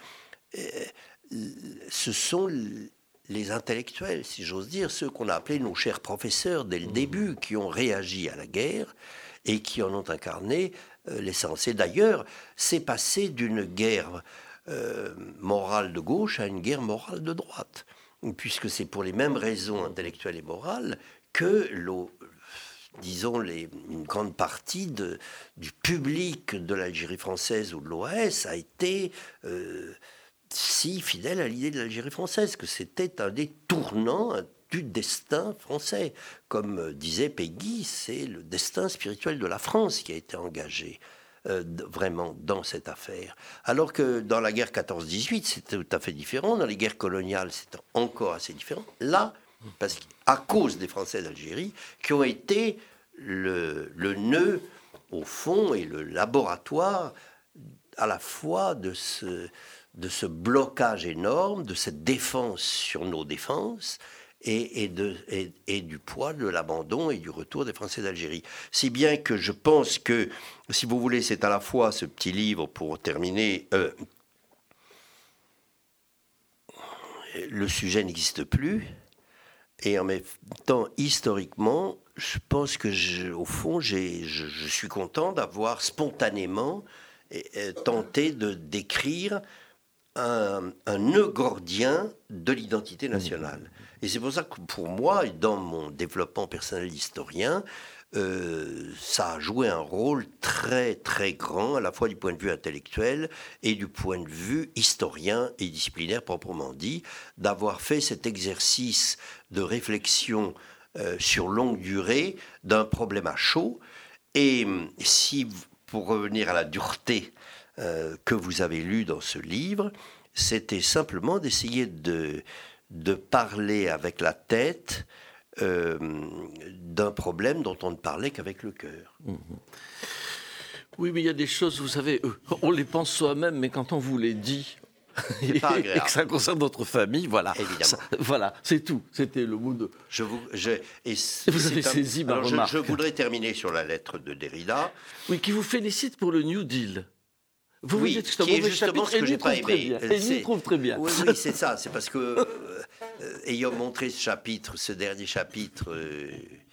B: ce sont les intellectuels, si j'ose dire, ceux qu'on a appelés nos chers professeurs dès le début, qui ont réagi à la guerre et qui en ont incarné l'essence. Et d'ailleurs, c'est passé d'une guerre euh, morale de gauche à une guerre morale de droite, puisque c'est pour les mêmes raisons intellectuelles et morales que l'eau disons, les, une grande partie de, du public de l'Algérie française ou de l'O A S a été euh, si fidèle à l'idée de l'Algérie française, que c'était un des tournants du destin français. Comme disait Péguy, c'est le destin spirituel de la France qui a été engagé euh, vraiment dans cette affaire. Alors que dans la guerre quatorze dix-huit, c'était tout à fait différent. Dans les guerres coloniales, c'était encore assez différent. Là, parce qu'à cause des Français d'Algérie, qui ont été le, le nœud, au fond, et le laboratoire, à la fois de ce, de ce blocage énorme, de cette défense sur nos défenses, et, et, de, et, et du poids de l'abandon et du retour des Français d'Algérie. Si bien que je pense que, si vous voulez, c'est à la fois ce petit livre, pour terminer... Euh, le sujet n'existe plus, et en même temps, historiquement, je pense que, je, au fond, j'ai, je, je suis content d'avoir spontanément et, et, tenté de décrire un, un nœud gordien de l'identité nationale. Et c'est pour ça que pour moi, dans mon développement personnel d'historien, Euh, ça a joué un rôle très très grand, à la fois du point de vue intellectuel et du point de vue historien et disciplinaire proprement dit, d'avoir fait cet exercice de réflexion euh, sur longue durée d'un problème à chaud. Et si, pour revenir à la dureté euh, que vous avez lue dans ce livre, c'était simplement d'essayer de, de parler avec la tête Euh, d'un problème dont on ne parlait qu'avec le cœur.
A: Mmh. Oui, mais il y a des choses, vous savez, euh, on les pense soi-même, mais quand on vous les dit,
B: c'est pas agréable.
A: Et que ça concerne notre famille, voilà.
B: Évidemment.
A: Ça, voilà, c'est tout. C'était le mot de...
B: Je vous, je, et
A: vous avez
B: un,
A: saisi ma
B: alors
A: remarque.
B: Je, je voudrais terminer sur la lettre de Derrida.
A: Oui, qui vous félicite pour le New Deal. Vous
B: oui,
A: vous dites que c'est un
B: qui est
A: mauvais
B: justement
A: chapitre,
B: ce que j'ai pas aimé.
A: Et il nous trouve très bien.
B: Oui, oui, c'est ça. C'est parce que, euh, euh, ayant montré ce chapitre, ce dernier chapitre, euh,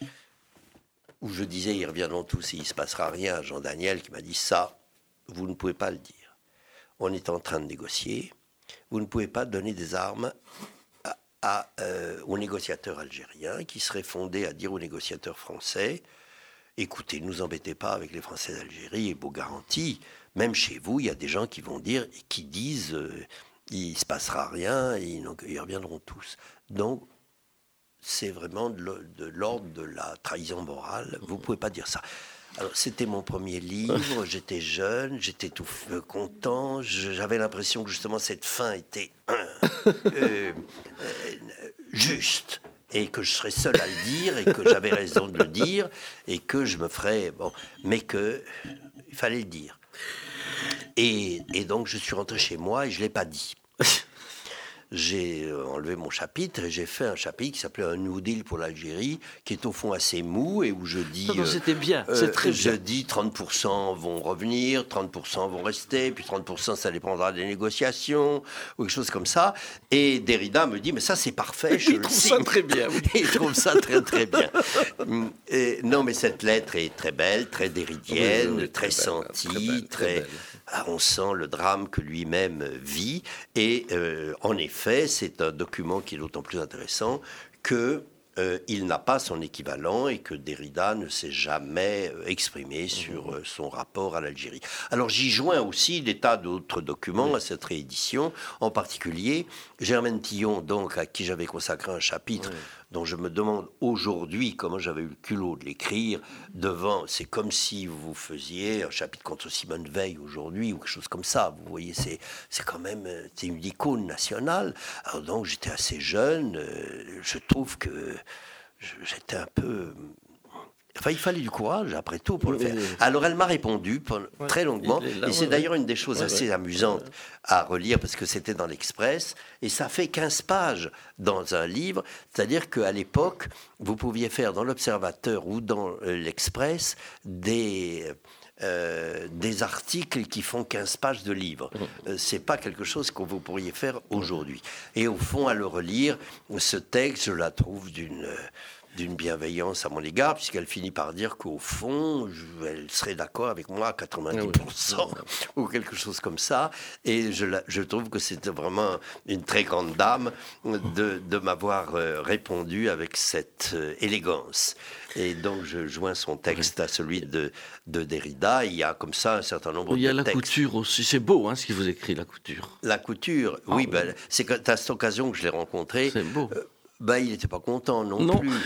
B: où je disais, ils reviendront tous et il ne se passera rien, Jean Daniel qui m'a dit ça, vous ne pouvez pas le dire. On est en train de négocier. Vous ne pouvez pas donner des armes à, à, euh, aux négociateurs algériens qui seraient fondés à dire aux négociateurs français, écoutez, ne nous embêtez pas avec les Français d'Algérie et vos garanties. Même chez vous, il y a des gens qui vont dire, qui disent, euh, il ne se passera rien, et ils, ils reviendront tous. Donc, c'est vraiment de l'ordre de la trahison morale. Vous ne pouvez pas dire ça. Alors, c'était mon premier livre, j'étais jeune, j'étais tout euh, content, j'avais l'impression que justement cette fin était euh, euh, juste, et que je serais seul à le dire, et que j'avais raison de le dire, et que je me ferais... Bon, mais qu'il fallait le dire. Et, et donc, je suis rentré chez moi et je ne l'ai pas dit. J'ai enlevé mon chapitre et j'ai fait un chapitre qui s'appelait Un New Deal pour l'Algérie, qui est au fond assez mou et où je dis...
A: Non, non, c'était bien,
B: euh,
A: c'est très
B: je
A: bien.
B: Je dis trente pour cent vont revenir, trente pour cent vont rester, puis trente pour cent ça dépendra des négociations, ou quelque chose comme ça. Et Derrida me dit, mais ça c'est parfait, je
A: Il
B: le
A: trouve
B: signe.
A: ça très bien. Oui.
B: Il trouve ça très très bien. Et, non, mais cette lettre est très belle, très derridienne,
A: oui, oui,
B: très,
A: très
B: sentie,
A: belle, très, belle,
B: très...
A: très belle.
B: Ah, on sent le drame que lui-même vit. Et euh, en effet, c'est un document qui est d'autant plus intéressant que euh, il n'a pas son équivalent et que Derrida ne s'est jamais exprimé sur euh, son rapport à l'Algérie. Alors j'y joins aussi des tas d'autres documents à cette réédition, en particulier Germaine Tillon, donc, à qui j'avais consacré un chapitre, oui. dont je me demande aujourd'hui comment j'avais eu le culot de l'écrire devant. C'est comme si vous faisiez un chapitre contre Simone Veil aujourd'hui ou quelque chose comme ça. Vous voyez, c'est, c'est quand même c'est une icône nationale. Alors donc j'étais assez jeune. Euh, je trouve que j'étais un peu... Enfin, il fallait du courage, après tout, pour le faire. Alors, elle m'a répondu pendant, ouais, très longuement. Là, et c'est ouais, d'ailleurs une des choses ouais, assez ouais, amusantes ouais. à relire, parce que c'était dans l'Express. Et ça fait quinze pages dans un livre. C'est-à-dire qu'à l'époque, vous pouviez faire dans l'Observateur ou dans euh, l'Express des... Euh, des articles qui font quinze pages de livres. Euh, c'est pas quelque chose que vous pourriez faire aujourd'hui. Et au fond, à le relire, ce texte, je la trouve d'une... Euh, d'une bienveillance à mon égard, puisqu'elle finit par dire qu'au fond, je, elle serait d'accord avec moi à quatre-vingt-dix pour cent, oui. ou quelque chose comme ça. Et je, je trouve que c'était vraiment une très grande dame de, de m'avoir répondu avec cette élégance. Et donc, je joins son texte à celui de, de Derrida. Il y a comme ça un certain nombre de textes.
A: Il y a la textes. couture aussi. C'est beau, hein, ce qu'il vous écrit, la couture.
B: La couture, oh, oui. oui. Ben, c'est à cette occasion que je l'ai rencontré.
A: C'est beau. Euh,
B: Ben, il n'était pas content non,
A: non.
B: plus.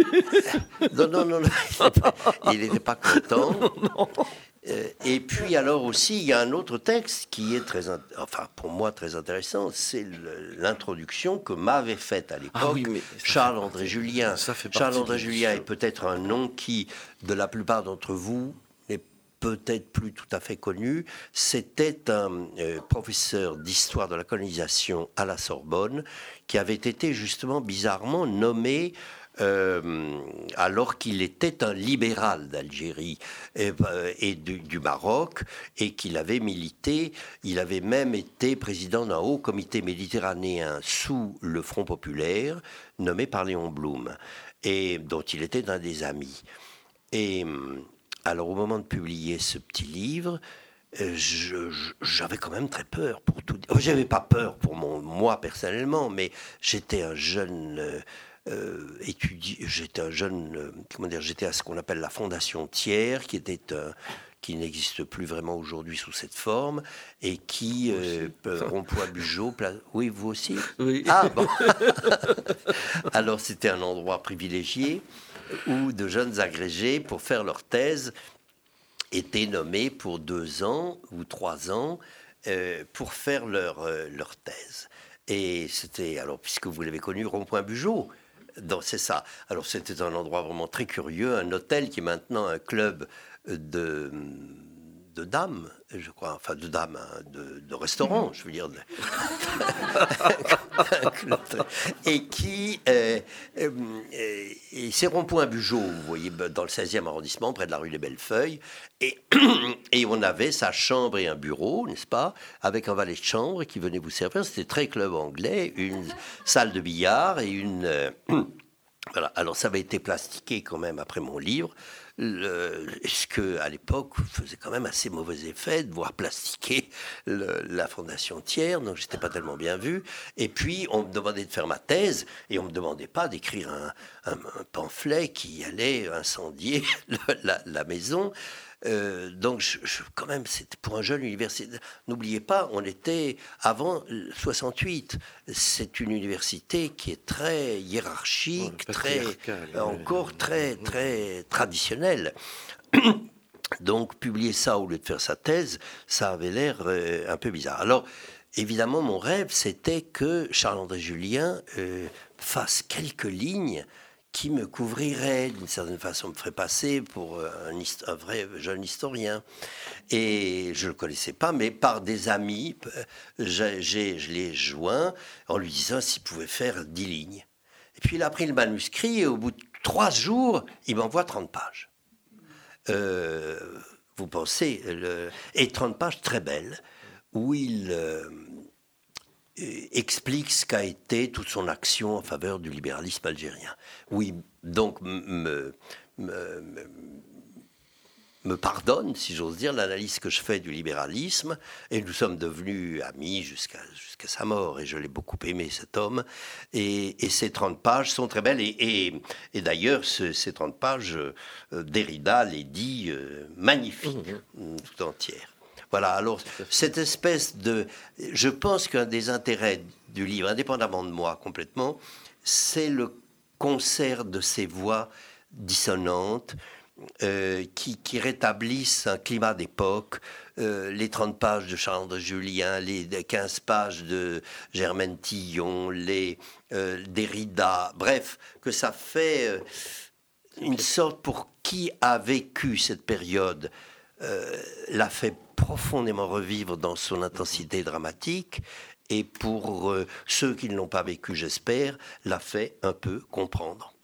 B: non, non, non, non, il n'était pas content.
A: Non, non.
B: Euh, et puis alors aussi, il y a un autre texte qui est très, enfin pour moi très intéressant, c'est le, l'introduction que m'avait faite à l'époque ah oui, Charles-André Julien. Charles-André Julien est peut-être un nom qui, de la plupart d'entre vous, peut-être plus tout à fait connu. C'était un euh, professeur d'histoire de la colonisation à la Sorbonne qui avait été justement bizarrement nommé euh, alors qu'il était un libéral d'Algérie et, euh, et du, du Maroc et qu'il avait milité. Il avait même été président d'un haut comité méditerranéen sous le Front populaire nommé par Léon Blum et dont il était un des amis. Et... Alors, au moment de publier ce petit livre, euh, je, je, j'avais quand même très peur pour tout. Enfin, j'avais pas peur pour mon, moi personnellement, mais j'étais un jeune euh, euh, étudiant, j'étais un jeune, euh, comment dire, j'étais à ce qu'on appelle la Fondation Thiers, qui était un qui n'existe plus vraiment aujourd'hui sous cette forme, et qui, euh, Rond-Point Bugeaud, place... oui, vous aussi?
A: Oui.
B: Ah, bon. Alors, c'était un endroit privilégié où de jeunes agrégés, pour faire leur thèse, étaient nommés pour deux ans ou trois ans euh, pour faire leur, euh, leur thèse. Et c'était, alors, puisque vous l'avez connu, Rond-Point Bugeaud, donc c'est ça. Alors, c'était un endroit vraiment très curieux, un hôtel qui est maintenant un club de, de dames, je crois, enfin de dames, hein, de, de restaurants, je veux dire. De... et qui, euh, euh, et c'est Rond-Point Bugeaud, vous voyez, dans le seizième arrondissement, près de la rue des Bellefeuilles, et, et on avait sa chambre et un bureau, n'est-ce pas, avec un valet de chambre qui venait vous servir. C'était très club anglais, une salle de billard et une... Euh, voilà. Alors ça avait été plastiqué quand même après mon livre. Le, ce que à l'époque faisait quand même assez mauvais effet de voir plastiquer le, la Fondation Thiers, donc j'étais pas tellement bien vu. Et puis on me demandait de faire ma thèse et on me demandait pas d'écrire un, un, un pamphlet qui allait incendier le, la, la maison. Euh, donc, je, je, quand même, c'était pour un jeune universitaire. N'oubliez pas, on était avant soixante-huit. C'est une université qui est très hiérarchique, oh, très, encore très, très traditionnelle. Donc, publier ça au lieu de faire sa thèse, ça avait l'air euh, un peu bizarre. Alors, évidemment, mon rêve, c'était que Charles-André Julien euh, fasse quelques lignes qui me couvrirait, d'une certaine façon, me ferait passer pour un, un vrai jeune historien. Et je ne le connaissais pas, mais par des amis, j'ai, j'ai, je l'ai joint en lui disant s'il pouvait faire dix lignes. Et puis il a pris le manuscrit et au bout de trois jours, il m'envoie trente pages. Euh, vous pensez, le, et trente pages très belles, où il... Euh, explique ce qu'a été toute son action en faveur du libéralisme algérien. Oui, donc me, me, me pardonne, si j'ose dire, l'analyse que je fais du libéralisme, et nous sommes devenus amis jusqu'à, jusqu'à sa mort, et je l'ai beaucoup aimé, cet homme, et, et ces trente pages sont très belles, et, et, et d'ailleurs, ce, ces trente pages, euh, Derrida les dit euh, magnifiques, mmh. tout entières. Voilà, alors cette espèce de... Je pense qu'un des intérêts du livre, indépendamment de moi complètement, c'est le concert de ces voix dissonantes euh, qui, qui rétablissent un climat d'époque. Euh, les trente pages de Charles-André Julien, les quinze pages de Germaine Tillon, les euh, Derrida, bref, que ça fait euh, une sorte, pour qui a vécu cette période, euh, l'a fait profondément revivre dans son intensité dramatique, et pour euh, ceux qui ne l'ont pas vécu, j'espère, l'a fait un peu comprendre.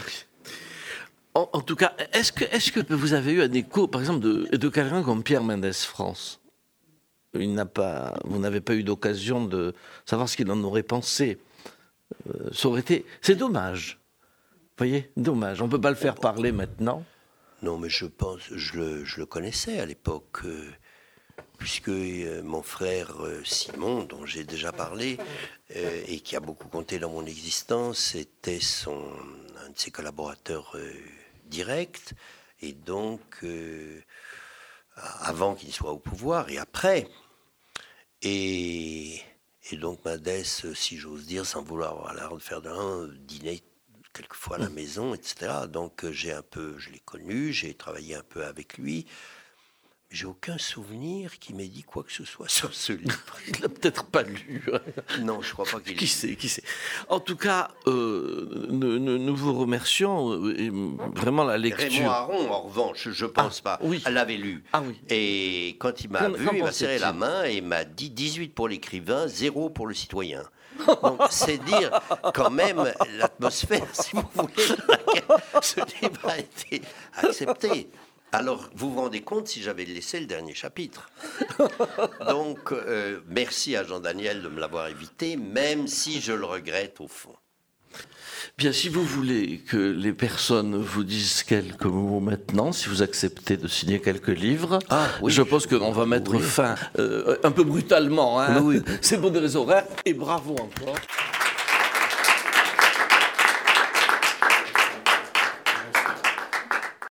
A: En, en tout cas, est-ce que, est-ce que vous avez eu un écho, par exemple, de, de quelqu'un comme Pierre Mendès France? Il n'a pas, vous n'avez pas eu d'occasion de savoir ce qu'il en aurait pensé. Euh, ça aurait été, c'est dommage. Vous voyez, dommage. On ne peut pas le faire parler maintenant.
B: Non, mais je pense, je le, je le connaissais à l'époque. Euh, puisque euh, mon frère euh, Simon, dont j'ai déjà parlé, euh, et qui a beaucoup compté dans mon existence, était son, un de ses collaborateurs euh, directs, et donc, euh, avant qu'il soit au pouvoir, et après. Et, et donc, Mendès, si j'ose dire, sans vouloir avoir l'air de faire d'un, dîner quelquefois à la maison, et cetera. Donc, j'ai un peu, je l'ai connu, j'ai travaillé un peu avec lui. J'ai aucun souvenir qui m'ait dit quoi que ce soit sur ce livre.
A: Il l'a peut-être pas lu.
B: Non, je crois pas qu'il.
A: Qui sait, qui sait. En tout cas, euh, nous, nous vous remercions. Euh, vraiment la lecture.
B: Raymond Aron, en revanche, je pense ah, pas.
A: Oui.
B: Elle l'avait lu.
A: Ah oui.
B: Et quand il m'a quand, vu, quand il m'a serré la main et il m'a dit dix-huit pour l'écrivain, zéro pour le citoyen. Donc, c'est dire quand même l'atmosphère, si vous voulez, dans laquelle ce livre a été accepté. Alors, vous vous rendez compte si j'avais laissé le dernier chapitre. Donc, euh, merci à Jean Daniel de me l'avoir évité, même si je le regrette au fond.
A: Bien, si vous voulez que les personnes vous disent quelques mots maintenant, si vous acceptez de signer quelques livres,
B: ah, oui,
A: je pense qu'on va mettre oui. fin euh, un peu brutalement. Hein.
B: Oui, oui.
A: C'est pour des raisons rares, et bravo encore.